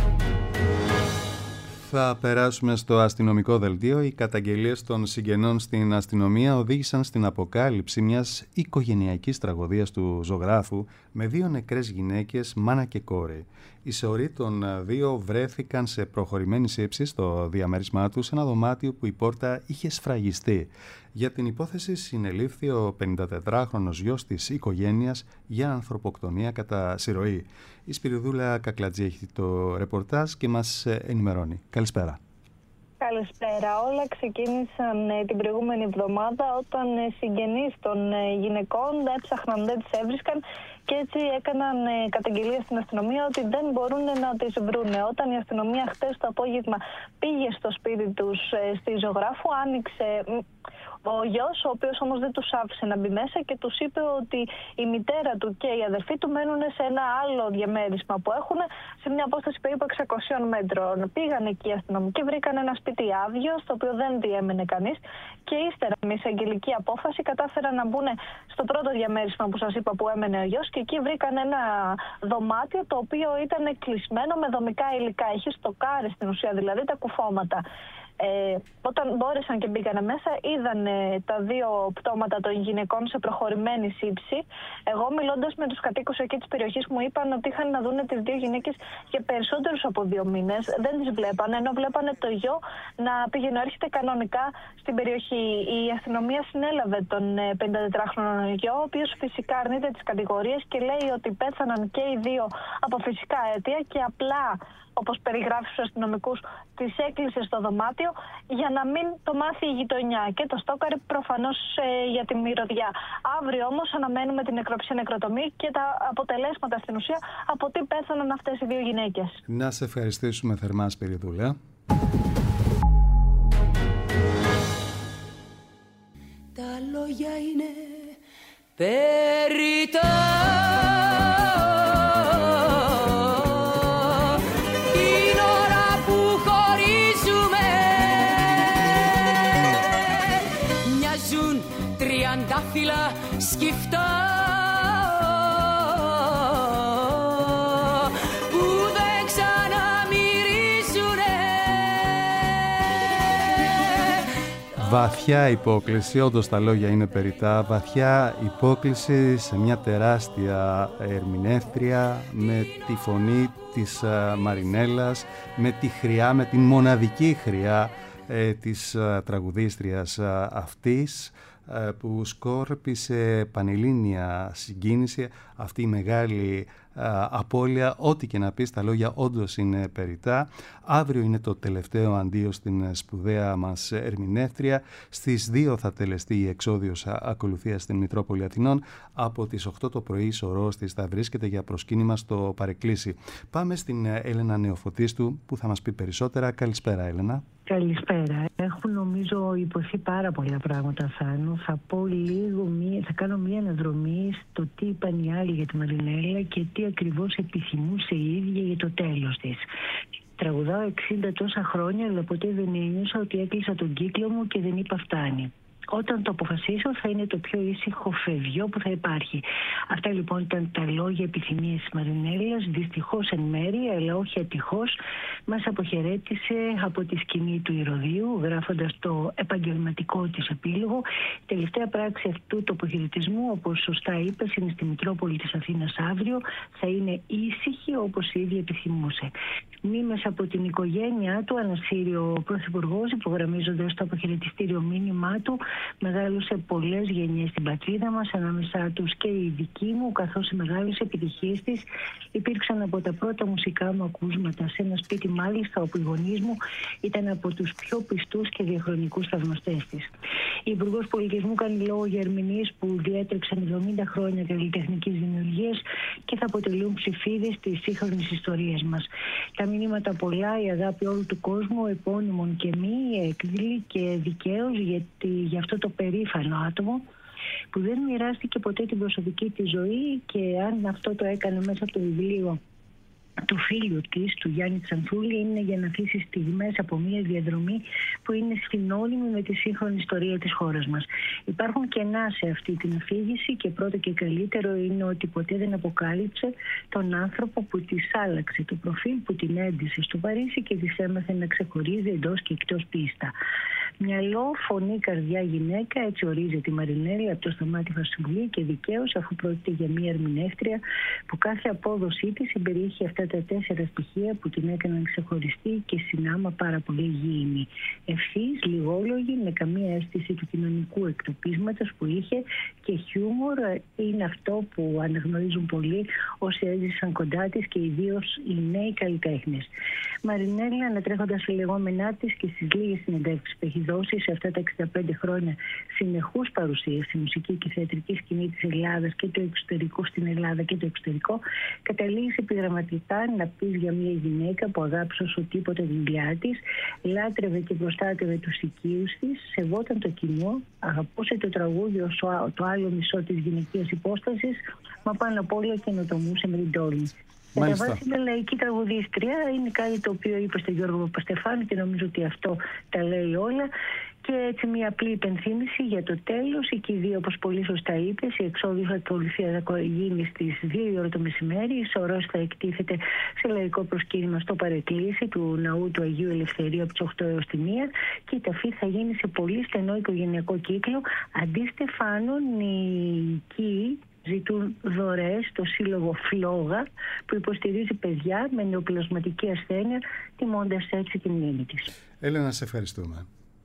Θα περάσουμε στο αστυνομικό δελτίο. Οι καταγγελίες των συγγενών στην αστυνομία οδήγησαν στην αποκάλυψη μιας οικογενειακής τραγωδίας του ζωγράφου με δύο νεκρές γυναίκες, μάνα και κόρη. Οι σωροί των δύο βρέθηκαν σε προχωρημένη σύψη στο διαμέρισμά τους, σε ένα δωμάτιο που η πόρτα είχε σφραγιστεί. Για την υπόθεση συνελήφθη ο πενηντατετράχρονος γιος της οικογένειας για ανθρωποκτονία κατά συρροή. Η Σπυριδούλα Κακλατζή έχει το ρεπορτάζ και μας ενημερώνει. Καλησπέρα. Καλησπέρα. Όλα ξεκίνησαν ε, την προηγούμενη εβδομάδα όταν ε, συγγενείς των ε, γυναικών έψαχναν, δεν τις έβρισκαν και έτσι έκαναν ε, καταγγελία στην αστυνομία ότι δεν μπορούν να τις βρούνε. Όταν η αστυνομία χτες το απόγευμα πήγε στο σπίτι τους ε, στη Ζωγράφου, άνοιξε ο γιος, ο οποίος όμως δεν τους άφησε να μπει μέσα και τους είπε ότι η μητέρα του και η αδερφή του μένουν σε ένα άλλο διαμέρισμα που έχουν σε μια απόσταση περίπου εξακόσιων μέτρων. Πήγαν εκεί οι αστυνομικοί, βρήκαν ένα σπίτι άδειο, στο οποίο δεν διέμενε κανείς και ύστερα με εισαγγελική απόφαση κατάφεραν να μπουν στο πρώτο διαμέρισμα που σας είπα που έμενε ο γιος και εκεί βρήκαν ένα δωμάτιο το οποίο ήταν κλεισμένο με δομικά υλικά. Είχε στοκάρει στην ουσία δηλαδή τα κουφώματα. Ε, όταν μπόρεσαν και μπήκαν μέσα, είδαν ε, τα δύο πτώματα των γυναικών σε προχωρημένη σύψη. Εγώ, μιλώντας με τους κατοίκους εκεί της περιοχής, μου είπαν ότι είχαν να δουν τις δύο γυναίκες για περισσότερους από δύο μήνες. Δεν τις βλέπανε, ενώ βλέπανε το γιο να πήγαινε έρχεται κανονικά στην περιοχή. Η αστυνομία συνέλαβε τον ε, πενηντατετράχρονο γιο, ο οποίος φυσικά αρνείται τις κατηγορίες και λέει ότι πέθαναν και οι δύο από φυσικά αίτια και απλά, όπως περιγράφει στους αστυνομικούς, τις έκλεισε στο δωμάτιο για να μην το μάθει η γειτονιά και το στόκαρε προφανώς ε, για τη μυρωδιά. Αύριο όμως αναμένουμε την νεκροψία νεκροτομή και τα αποτελέσματα στην ουσία από τι πέθαναν αυτές οι δύο γυναίκες. Να σε ευχαριστήσουμε θερμά, Σπυριδούλα. Τα λόγια είναι περιττά. Τριαντάφυλλα σκυφτά που δεν ξαναμυρίζουνε. Βαθιά υπόκληση, όντως τα λόγια είναι περιττά. Βαθιά υπόκληση σε μια τεράστια ερμηνεύτρια με τη φωνή της uh, Μαρινέλας, με τη χρειά, με την μοναδική χρειά ε, της uh, τραγουδίστριας uh, αυτής, που σκόρπισε πανελλήνια συγκίνηση, αυτή η μεγάλη α, απώλεια. Ό,τι και να πεις, τα λόγια όντως είναι περιττά. Αύριο είναι το τελευταίο αντίο στην σπουδαία μας ερμηνεύτρια. Στις δύο θα τελεστεί η εξόδιος ακολουθία στην Μητρόπολη Αθηνών. Από τις οκτώ το πρωί η σωρός της θα βρίσκεται για προσκύνημα στο Παρεκκλήσι. Πάμε στην Έλενα Νεοφωτίστου που θα μας πει περισσότερα. Καλησπέρα, Έλενα. Καλησπέρα. Έχουν νομίζω υποθεί πάρα πολλά πράγματα, Θάνο. Θα πω λίγο, μία, θα κάνω μία αναδρομή στο τι είπαν οι άλλοι για τη Μαρινέλα και τι ακριβώς επιθυμούσε η ίδια για το τέλος της. Τραγουδάω εξήντα τόσα χρόνια, αλλά ποτέ δεν ένιωσα ότι έκλεισα τον κύκλο μου και δεν είπα φτάνει. Όταν το αποφασίσω θα είναι το πιο ήσυχο φευγιό που θα υπάρχει. Αυτά λοιπόν ήταν τα λόγια επιθυμίας της Μαρινέλας. Δυστυχώς εν μέρη, αλλά όχι ατυχώς, μας αποχαιρέτησε από τη σκηνή του Ηρωδίου, γράφοντας το επαγγελματικό της επίλογο. Η τελευταία πράξη αυτού του αποχαιρετισμού, όπως σωστά είπες, είναι στη Μητρόπολη της Αθήνας αύριο. Θα είναι ήσυχη όπως η ίδια επιθυμούσε. Μνήμες από την οικογένειά του ανασύρει ο Πρωθυπουργός, υπογραμμίζοντας το αποχαιρετιστήριο μήνυμά του. Μεγάλωσε πολλές γενιές στην πατρίδα μας, ανάμεσά τους και η δική μου, καθώς οι μεγάλες επιτυχίες της υπήρξαν από τα πρώτα μουσικά μου ακούσματα σε ένα σπίτι μάλιστα όπου οι γονείς μου ήταν από τους πιο πιστούς και διαχρονικούς θαυμαστές της. Η Υπουργός Πολιτισμού κάνει λόγο για ερμηνείες που διέτρεξαν εβδομήντα χρόνια καλλιτεχνικής δημιουργίας και θα αποτελούν ψηφίδες της σύγχρονης ιστορίας μας. Τα μηνύματα πολλά, η αγάπη όλου του κόσμου, επώνυμων και μη, έκδηλη και δικαίως, γιατί για αυτό το περήφανο άτομο που δεν μοιράστηκε ποτέ την προσωπική της ζωή, και αν αυτό το έκανε μέσα από το βιβλίο του φίλου της, του Γιάννη Τσανθούλη, είναι για να αφήσει στιγμές από μια διαδρομή που είναι συνώνυμη με τη σύγχρονη ιστορία της χώρας μας. Υπάρχουν κενά σε αυτή την αφήγηση και πρώτο και καλύτερο είναι ότι ποτέ δεν αποκάλυψε τον άνθρωπο που της άλλαξε το προφίλ, που την έντυσε στο Παρίσι και της έμαθε να ξεχωρίζει εντός και εκτός πίστα. Μυαλό, φωνή, καρδιά, γυναίκα, έτσι ορίζεται η Μαρινέλη από το Σταμάτη Φασουλή και δικαίως, αφού πρόκειται για μια ερμηνεύτρια που κάθε απόδοσή της εμπεριέχει αυτά τα τέσσερα στοιχεία που την έκαναν ξεχωριστή και συνάμα πάρα πολύ υγιεινή. Ευθύς, λιγόλογη, με καμία αίσθηση του κοινωνικού εκτοπίσματος που είχε, και χιούμορ είναι αυτό που αναγνωρίζουν πολλοί όσοι έζησαν κοντά της και ιδίως οι νέοι καλλιτέχνες. Μαρινέλη, ανατρέχοντας τα λεγόμενά της και στις λίγες συνεντεύξεις που έχει δώσει σε αυτά τα εξήντα πέντε χρόνια συνεχούς παρουσίας στη μουσική και θεατρική σκηνή της Ελλάδας και το εξωτερικό, στην Ελλάδα και το εξωτερικό, καταλήγει επιγραμματικά να πει για μια γυναίκα που αγάπησε όσο τίποτα τη δουλειά της, λάτρευε και προστάτευε τους οικείους της, σεβόταν το κοινό, αγαπούσε το τραγούδι ως το άλλο μισό της γυναικείας υπόστασης, μα πάνω απ' όλα καινοτομούσε με την τόλμη. Κατά βάση με λαϊκή τραγουδίστρια είναι κάτι το οποίο είπε στον Γιώργο Παπαστεφάνη και νομίζω ότι αυτό τα λέει όλα. Και έτσι μια απλή υπενθύμηση για το τέλος. Εκεί δύο, όπως πολύ σωστά είπες, η εξόδου θα ακολουθεί, θα γίνει στις δύο η ώρα το μεσημέρι. Η σωρός θα εκτίθεται σε λαϊκό προσκύνημα στο παρεκκλήσι του ναού του Αγίου Ελευθερίου από τις οκτώ έως τη μία και η ταφή θα γίνει σε πολύ στενό οικογενειακό κύκλο. Αντί Στεφάνων, οι οικοί ζητούν δωρεές στο σύλλογο Φλόγα που υποστηρίζει παιδιά με νεοπλασματική ασθένεια, τιμώντας έτσι τη μνήμη της. Έλενα, σε ευχαριστούμε.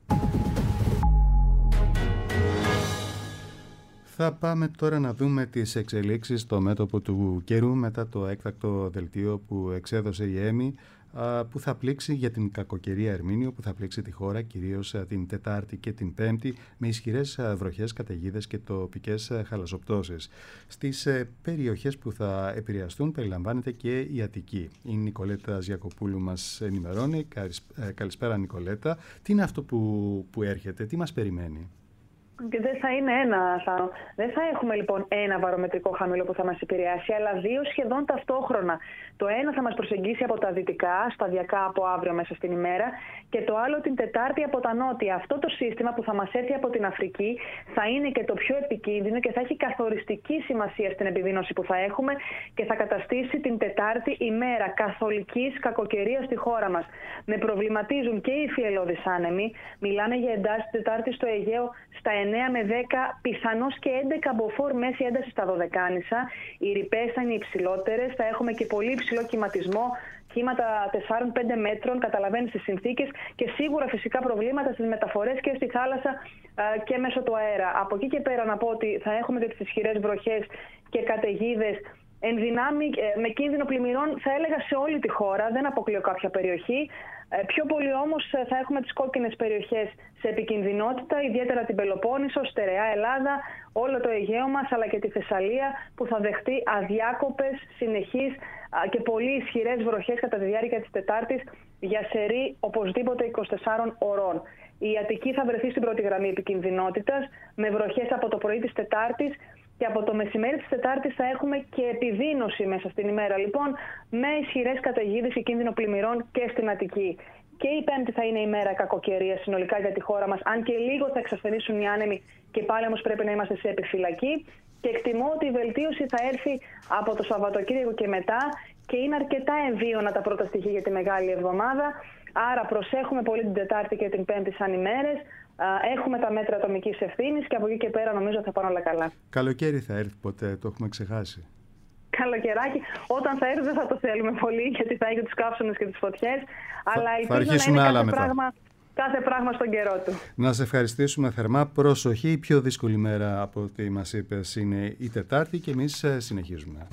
Θα πάμε τώρα να δούμε τις εξελίξεις στο μέτωπο του καιρού μετά το έκτακτο δελτίο που εξέδωσε η ΕΜΗ, που θα πλήξει για την κακοκαιρία Ερμήνιο, που θα πλήξει τη χώρα κυρίως την Τετάρτη και την Πέμπτη με ισχυρές βροχές, καταιγίδες και τοπικές χαλασοπτώσεις. Στις περιοχές που θα επηρεαστούν περιλαμβάνεται και η Αττική. Η Νικολέτα Ζιακοπούλου μας ενημερώνει. Καλησπέρα, Νικολέτα. Τι είναι αυτό που, που έρχεται, τι μας περιμένει? Και δεν θα είναι ένα, Θάνο. Δεν θα έχουμε λοιπόν ένα βαρομετρικό χαμηλό που θα μας επηρεάσει, αλλά δύο σχεδόν ταυτόχρονα. Το ένα θα μας προσεγγίσει από τα δυτικά, σταδιακά από αύριο μέσα στην ημέρα, και το άλλο την Τετάρτη από τα νότια. Αυτό το σύστημα που θα μας έρθει από την Αφρική θα είναι και το πιο επικίνδυνο και θα έχει καθοριστική σημασία στην επιδείνωση που θα έχουμε και θα καταστήσει την Τετάρτη ημέρα καθολικής κακοκαιρίας στη χώρα μας. Με προβληματίζουν και οι φιελώδεις άνεμοι. Μιλάνε για εντάσεις Τετάρτη στο Αιγαίο στα εννέα με δέκα, πιθανώς και έντεκα μποφόρ μέση ένταση στα Δωδεκάνησα. Οι ρηπές θα είναι υψηλότερες, θα έχουμε και πολύ υψηλό κυματισμό, κύματα τεσσάρων πέντε μέτρων, καταλαβαίνεις τις συνθήκες, και σίγουρα φυσικά προβλήματα στις μεταφορές και στη θάλασσα α, και μέσω του αέρα. Από εκεί και πέρα να πω ότι θα έχουμε και τις ισχυρές βροχές και καταιγίδες εν δυνάμει, με κίνδυνο πλημμυρών, θα έλεγα σε όλη τη χώρα, δεν αποκλείω κάποια περιοχή. Πιο πολύ όμως θα έχουμε τις κόκκινες περιοχές σε επικινδυνότητα, ιδιαίτερα την Πελοπόννησο, Στερεά Ελλάδα, όλο το Αιγαίο μας, αλλά και τη Θεσσαλία, που θα δεχτεί αδιάκοπες, συνεχείς και πολύ ισχυρές βροχές κατά τη διάρκεια της Τετάρτης για σερί οπωσδήποτε είκοσι τεσσάρων ωρών. Η Αττική θα βρεθεί στην πρώτη γραμμή επικινδυνότητας, με βροχές από το πρωί της Τετάρτης, και από το μεσημέρι της Τετάρτης θα έχουμε και επιδείνωση μέσα στην ημέρα, λοιπόν, με ισχυρές καταιγίδες και κίνδυνο πλημμυρών και στην Αττική. Και η Πέμπτη θα είναι ημέρα κακοκαιρίας συνολικά για τη χώρα μας, αν και λίγο θα εξασθενήσουν οι άνεμοι και πάλι όμως πρέπει να είμαστε σε επιφυλακή. Και εκτιμώ ότι η βελτίωση θα έρθει από το Σαββατοκύριακο και μετά και είναι αρκετά εμβίωνα τα πρώτα στοιχεία για τη Μεγάλη Εβδομάδα. Άρα προσέχουμε πολύ την Τετάρτη και την Πέμπτη σαν ημέρες. Έχουμε τα μέτρα ατομικής ευθύνης και από εκεί και πέρα νομίζω θα πάνε όλα καλά. Καλοκαίρι θα έρθει ποτέ, το έχουμε ξεχάσει. Καλοκαιράκι, όταν θα έρθει δεν θα το θέλουμε πολύ, γιατί θα έχει τους καύσονες και τις φωτιές. Αλλά ελπίζω να είναι κάθε πράγμα, κάθε πράγμα στον καιρό του. Να σε ευχαριστήσουμε θερμά. Προσοχή, η πιο δύσκολη μέρα από ό,τι μας είπες είναι η Τετάρτη και εμείς συνεχίζουμε.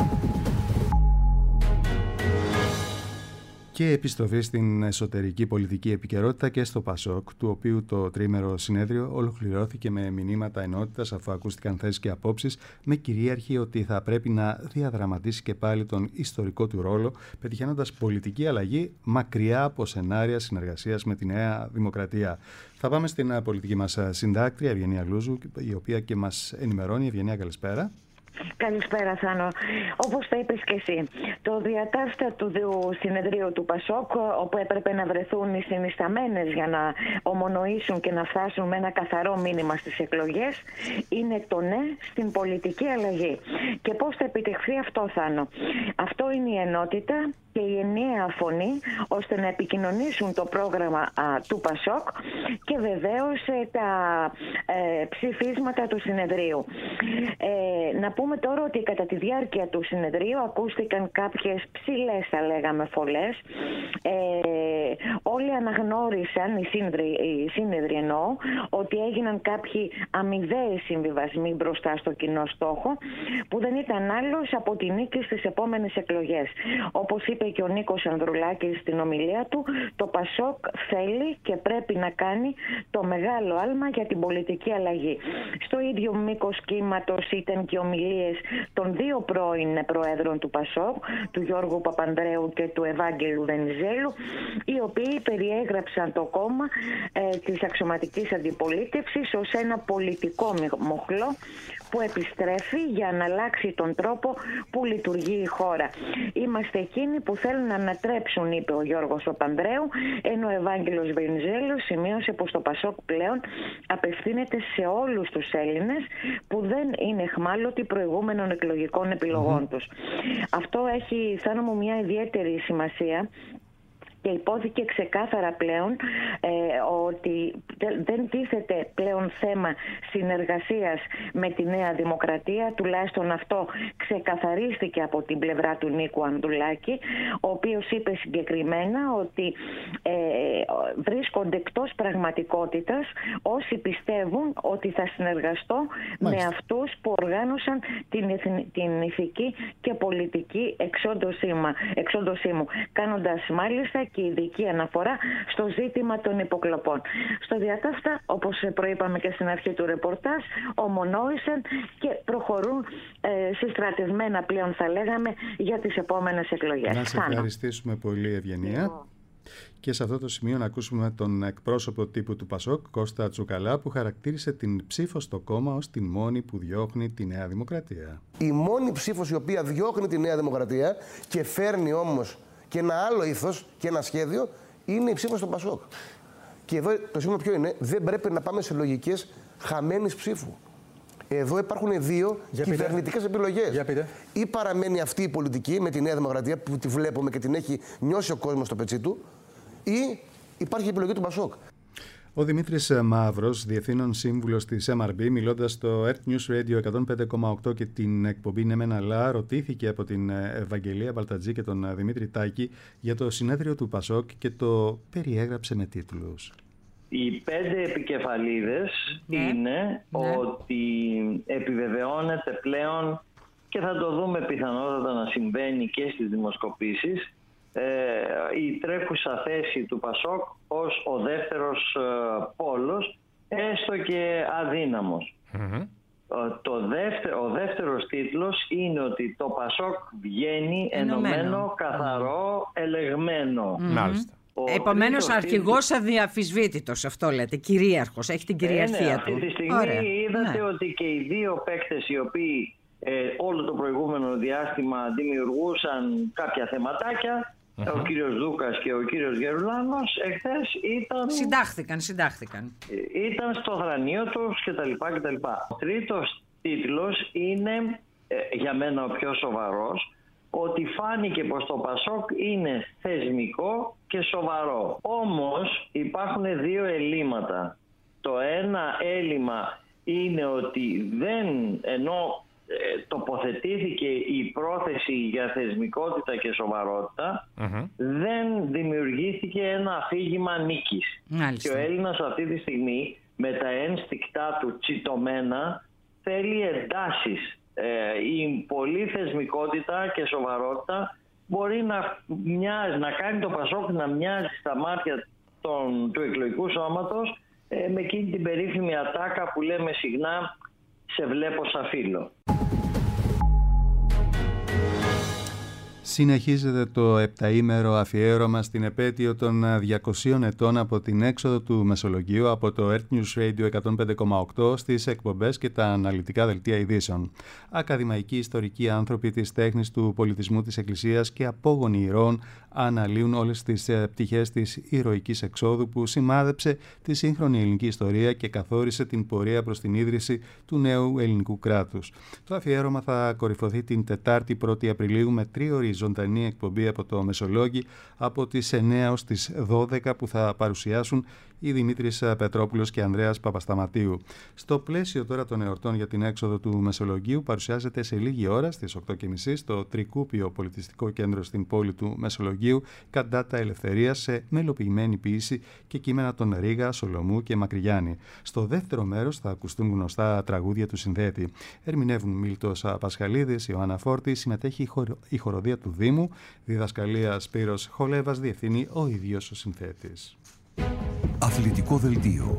Και επιστροφή στην εσωτερική πολιτική επικαιρότητα και στο ΠΑΣΟΚ, του οποίου το τρίμερο συνέδριο ολοκληρώθηκε με μηνύματα ενότητας, αφού ακούστηκαν θέσεις και απόψεις, με κυρίαρχη ότι θα πρέπει να διαδραματίσει και πάλι τον ιστορικό του ρόλο, πετυχαίνοντας πολιτική αλλαγή μακριά από σενάρια συνεργασίας με τη Νέα Δημοκρατία. Θα πάμε στην πολιτική μας συντάκτρια, Ευγενία Γλούζου, η οποία και μας ενημερώνει. Ευγενία, καλησπέρα. Καλησπέρα, Θάνο. Όπως τα είπες και εσύ, το διατάστατο του συνεδρίου του ΠΑΣΟΚ, όπου έπρεπε να βρεθούν οι συνισταμένες για να ομονοήσουν και να φτάσουν με ένα καθαρό μήνυμα στις εκλογές, είναι το ναι στην πολιτική αλλαγή. Και πώς θα επιτευχθεί αυτό, Θάνο? Αυτό είναι η ενότητα, και η ενιαία φωνή ώστε να επικοινωνήσουν το πρόγραμμα α, του ΠΑΣΟΚ και βεβαίως ε, τα ε, ψηφίσματα του συνεδρίου. Ε, να πούμε τώρα ότι κατά τη διάρκεια του συνεδρίου ακούστηκαν κάποιες ψηλές, θα λέγαμε, φωλές. Ε, όλοι αναγνώρισαν, οι σύνδροι, οι σύνεδροι εννοώ, ότι έγιναν κάποιοι αμοιβαίοι συμβιβασμοί μπροστά στο κοινό στόχο, που δεν ήταν άλλος από τη νίκη στις επόμενες εκλογές. Όπως είπε και ο Νίκος Ανδρουλάκης στην ομιλία του, το ΠΑΣΟΚ θέλει και πρέπει να κάνει το μεγάλο άλμα για την πολιτική αλλαγή. Στο ίδιο μήκος κύματος ήταν και ομιλίες των δύο πρώην προέδρων του ΠΑΣΟΚ, του Γιώργου Παπανδρέου και του Ευάγγελου Βενιζέλου, οι οποίοι περιέγραψαν το κόμμα ε, της αξιωματικής αντιπολίτευσης ως ένα πολιτικό μοχλό που επιστρέφει για να αλλάξει τον τρόπο που λειτουργεί η χώρα. Είμαστε εκείνοι που θέλουν να ανατρέψουν, είπε ο Γιώργος Παπανδρέου, ενώ ο Ευάγγελος Βενιζέλος σημείωσε πως το ΠΑΣΟΚ πλέον απευθύνεται σε όλους τους Έλληνες που δεν είναι εχμάλωτοι προηγούμενων εκλογικών επιλογών mm-hmm. τους. Αυτό έχει, θα μου, μια ιδιαίτερη σημασία. Και υπόθηκε ξεκάθαρα πλέον ε, ότι δεν τίθεται πλέον θέμα συνεργασίας με τη Νέα Δημοκρατία, τουλάχιστον αυτό ξεκαθαρίστηκε από την πλευρά του Νίκου Ανδρουλάκη, ο οποίος είπε συγκεκριμένα ότι ε, βρίσκονται εκτός πραγματικότητας όσοι πιστεύουν ότι θα συνεργαστώ Μάλιστα. με αυτούς που οργάνωσαν την, την ηθική και πολιτική εξόντωσή μου, κάνοντας μάλιστα και ειδική αναφορά στο ζήτημα των υποκλοπών. Στο διατάφτα, όπως προείπαμε και στην αρχή του ρεπορτάζ, ομονόησαν και προχωρούν ε, συστρατευμένα πλέον, θα λέγαμε, για τις επόμενες εκλογές. Να σε ευχαριστήσουμε πολύ, Ευγενία. Yeah. Και σε αυτό το σημείο να ακούσουμε τον εκπρόσωπο τύπου του ΠΑΣΟΚ, Κώστα Τσουκαλά, που χαρακτήρισε την ψήφο στο κόμμα ως την μόνη που διώχνει τη Νέα Δημοκρατία. Η μόνη ψήφος η οποία διώχνει τη Νέα Δημοκρατία και φέρνει όμως και ένα άλλο ήθος και ένα σχέδιο είναι η ψήφος στο ΠΑΣΟΚ. Και εδώ το σημείο ποιο είναι, δεν πρέπει να πάμε σε λογικές χαμένης ψήφου. Εδώ υπάρχουν δύο κυβερνητικές επιλογές. Ή παραμένει αυτή η πολιτική με τη Νέα Δημοκρατία που τη βλέπουμε και την έχει νιώσει ο κόσμος στο πετσί του, ή υπάρχει η επιλογή του ΠΑΣΟΚ. Ο Δημήτρης Μαύρος, διευθύνων σύμβουλος της εμ αρ μπι, μιλώντας στο Earth News Radio εκατόν πέντε κόμμα οκτώ και την εκπομπή «Ναι μεν αλλά», ρωτήθηκε από την Ευαγγελία Μπαλτατζή και τον Δημήτρη Τάκη για το συνέδριο του ΠΑΣΟΚ και το περιέγραψε με τίτλους. Οι πέντε επικεφαλίδες ναι. είναι ναι. ότι επιβεβαιώνεται πλέον, και θα το δούμε πιθανότατα να συμβαίνει και στις δημοσκοπήσεις, ε, η τρέχουσα θέση του ΠΑΣΟΚ ως ο δεύτερος ε, πόλος, έστω και αδύναμος. Mm-hmm. Το δεύτερο, ο δεύτερος τίτλος είναι ότι το ΠΑΣΟΚ βγαίνει ενωμένο, ενωμένο καθαρό, ελεγμένο. Mm-hmm. Επομένως αρχηγός τίτλος... αδιαφυσβήτητος, αυτό λέτε, κυρίαρχος, έχει την κυριαρχία ε, ναι, του. Αυτή τη στιγμή Ωραία. είδατε ναι. ότι και οι δύο παίκτες οι οποίοι ε, όλο το προηγούμενο διάστημα δημιουργούσαν κάποια θεματάκια, uh-huh. ο κύριος Δούκας και ο κύριος Γερουλάνος, εχθές ήταν... Συντάχθηκαν, συντάχθηκαν. Ήταν στο θρανείο τους κτλ. κτλ. Ο τρίτος τίτλος είναι, ε, για μένα ο πιο σοβαρός, ότι φάνηκε πως το ΠΑΣΟΚ είναι θεσμικό και σοβαρό. Όμως υπάρχουν δύο ελλείμματα. Το ένα έλλειμμα είναι ότι δεν, ενώ ε, τοποθετήθηκε η πρόθεση για θεσμικότητα και σοβαρότητα, mm-hmm. δεν δημιουργήθηκε ένα αφήγημα νίκης. Μάλιστα. Και ο Έλληνας αυτή τη στιγμή με τα ένστικτά του τσιτωμένα θέλει εντάσεις. Ε, η πολλή θεσμικότητα και σοβαρότητα μπορεί να, μοιάζει, να κάνει το ΠΑΣΟΚ να μοιάζει στα μάτια των, του εκλογικού σώματος ε, με εκείνη την περίφημη ατάκα που λέμε συχνά «σε βλέπω σαν φίλο». Συνεχίζεται το επταήμερο αφιέρωμα στην επέτειο των διακοσίων ετών από την έξοδο του Μεσολογγίου από το Earth News Radio εκατόν πέντε κόμμα οκτώ στις εκπομπές και τα αναλυτικά δελτία ειδήσεων. Ακαδημαϊκοί ιστορικοί άνθρωποι της τέχνης, του πολιτισμού, της Εκκλησίας και απόγονοι ηρώων αναλύουν όλες τις πτυχές της ηρωικής εξόδου που σημάδεψε τη σύγχρονη ελληνική ιστορία και καθόρισε την πορεία προς την ίδρυση του νέου ελληνικού κράτους. Το αφιέρωμα θα κορυφωθεί την Τετάρτη πρώτη Απριλίου με τριωρή ζωντανή εκπομπή από το Μεσολόγγι από τις εννέα ως τις δώδεκα που θα παρουσιάσουν οι Δημήτρης Πετρόπουλος και Ανδρέας Παπασταματίου. Στο πλαίσιο τώρα των εορτών για την έξοδο του Μεσολογγίου παρουσιάζεται σε λίγη ώρα στις οκτώ και μισή στο Τρικούπιο Πολιτιστικό Κέντρο στην πόλη του Μεσολογγίου Καντάτα Ελευθερίας σε μελοποιημένη ποίηση και κείμενα των Ρίγα, Σολομού και Μακρυγιάννη. Στο δεύτερο μέρος θα ακουστούν γνωστά τραγούδια του συνθέτη. Ερμηνεύουν Μίλτος Πασχαλίδης, Ιωάννα Φόρτη, συμμετέχει η χοροδία του Δήμου, διδασκαλία Σπύρος Χολέβας, διευθύνει ο ίδιος ο συνθέτης. Αθλητικό δελτίο.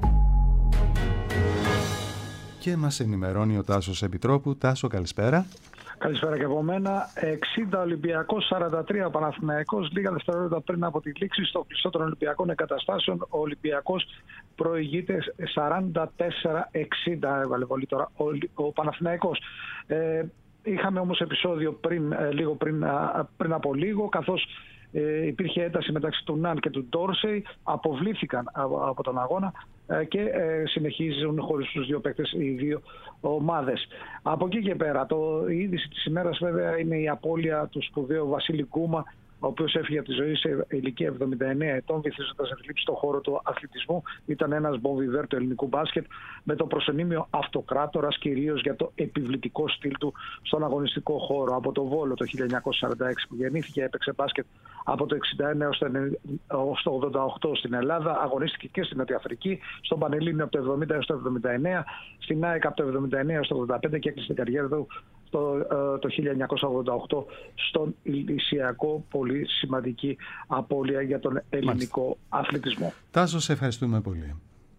Και μας ενημερώνει ο Τάσος Επιτρόπου. Τάσο, καλησπέρα. Καλησπέρα και από μένα. εξήντα Ολυμπιακός, σαράντα τρία Παναθηναϊκός. Λίγα δευτερόλεπτα πριν από τη λήξη στο κλειστό των Ολυμπιακών εγκαταστάσεων, ο Ολυμπιακός προηγείται σαράντα τέσσερα εξήντα. Έβαλε πολύ τώρα ο Παναθηναϊκός. Ε, είχαμε όμως επεισόδιο πριν, λίγο πριν, πριν από λίγο, καθώς Ε, υπήρχε ένταση μεταξύ του Ναν και του Ντόρσεϊ, αποβλήθηκαν από, από τον αγώνα ε, και ε, συνεχίζουν χωρίς τους δύο παίκτες οι δύο ομάδες. Από εκεί και πέρα, το, η είδηση της ημέρας βέβαια είναι η απώλεια του σπουδαίου Βασίλη Γκούμα, ο οποίος έφυγε από τη ζωή σε ηλικία εβδομήντα εννέα ετών, βυθίζοντας ευλήψη στον χώρο του αθλητισμού. Ήταν ένας μπομβιβέρ του ελληνικού μπάσκετ, με το προσωνύμιο αυτοκράτορας, κυρίως για το επιβλητικό στυλ του στον αγωνιστικό χώρο. Από το Βόλο το χίλια εννιακόσια σαράντα έξι που γεννήθηκε, έπαιξε μπάσκετ από το εξήντα εννέα έως το ογδόντα οκτώ στην Ελλάδα, αγωνίστηκε και στην Νότια Αφρική, στον Πανελλήνιο από το εβδομήντα έως το εβδομήντα εννέα, στην ΑΕΚ από το εβδομήντα εννέα έως το ογδόντα πέντε και έκλεισε την καριέρα του το, το χίλια εννιακόσια ογδόντα οκτώ στον Ηλυσιακό. Πολύ σημαντική απώλεια για τον ελληνικό Μάλιστα. αθλητισμό. Τάσο, σε ευχαριστούμε πολύ.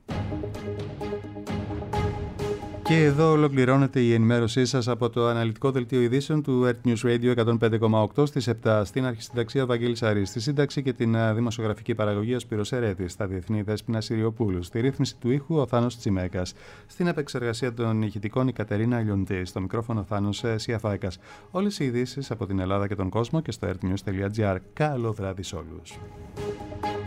Και εδώ ολοκληρώνεται η ενημέρωσή σας από το αναλυτικό δελτίο ειδήσεων του Earth News Radio εκατόν πέντε κόμμα οκτώ στις επτά. Στην αρχισυνταξία Βαγγέλης Αρής, στη σύνταξη και την δημοσιογραφική παραγωγή ο Σπύρος Ερέτης, στα διεθνή Δέσποινα Συριοπούλου, στη ρύθμιση του ήχου ο Θάνος Τσιμέκας, στην επεξεργασία των ηχητικών η Κατερίνα Λιοντή, στο μικρόφωνο Θάνος Σιαφάικας. Όλες οι ειδήσεις από την Ελλάδα και τον κόσμο και στο earthnews τελεία gr. Καλό βράδυ σε όλους.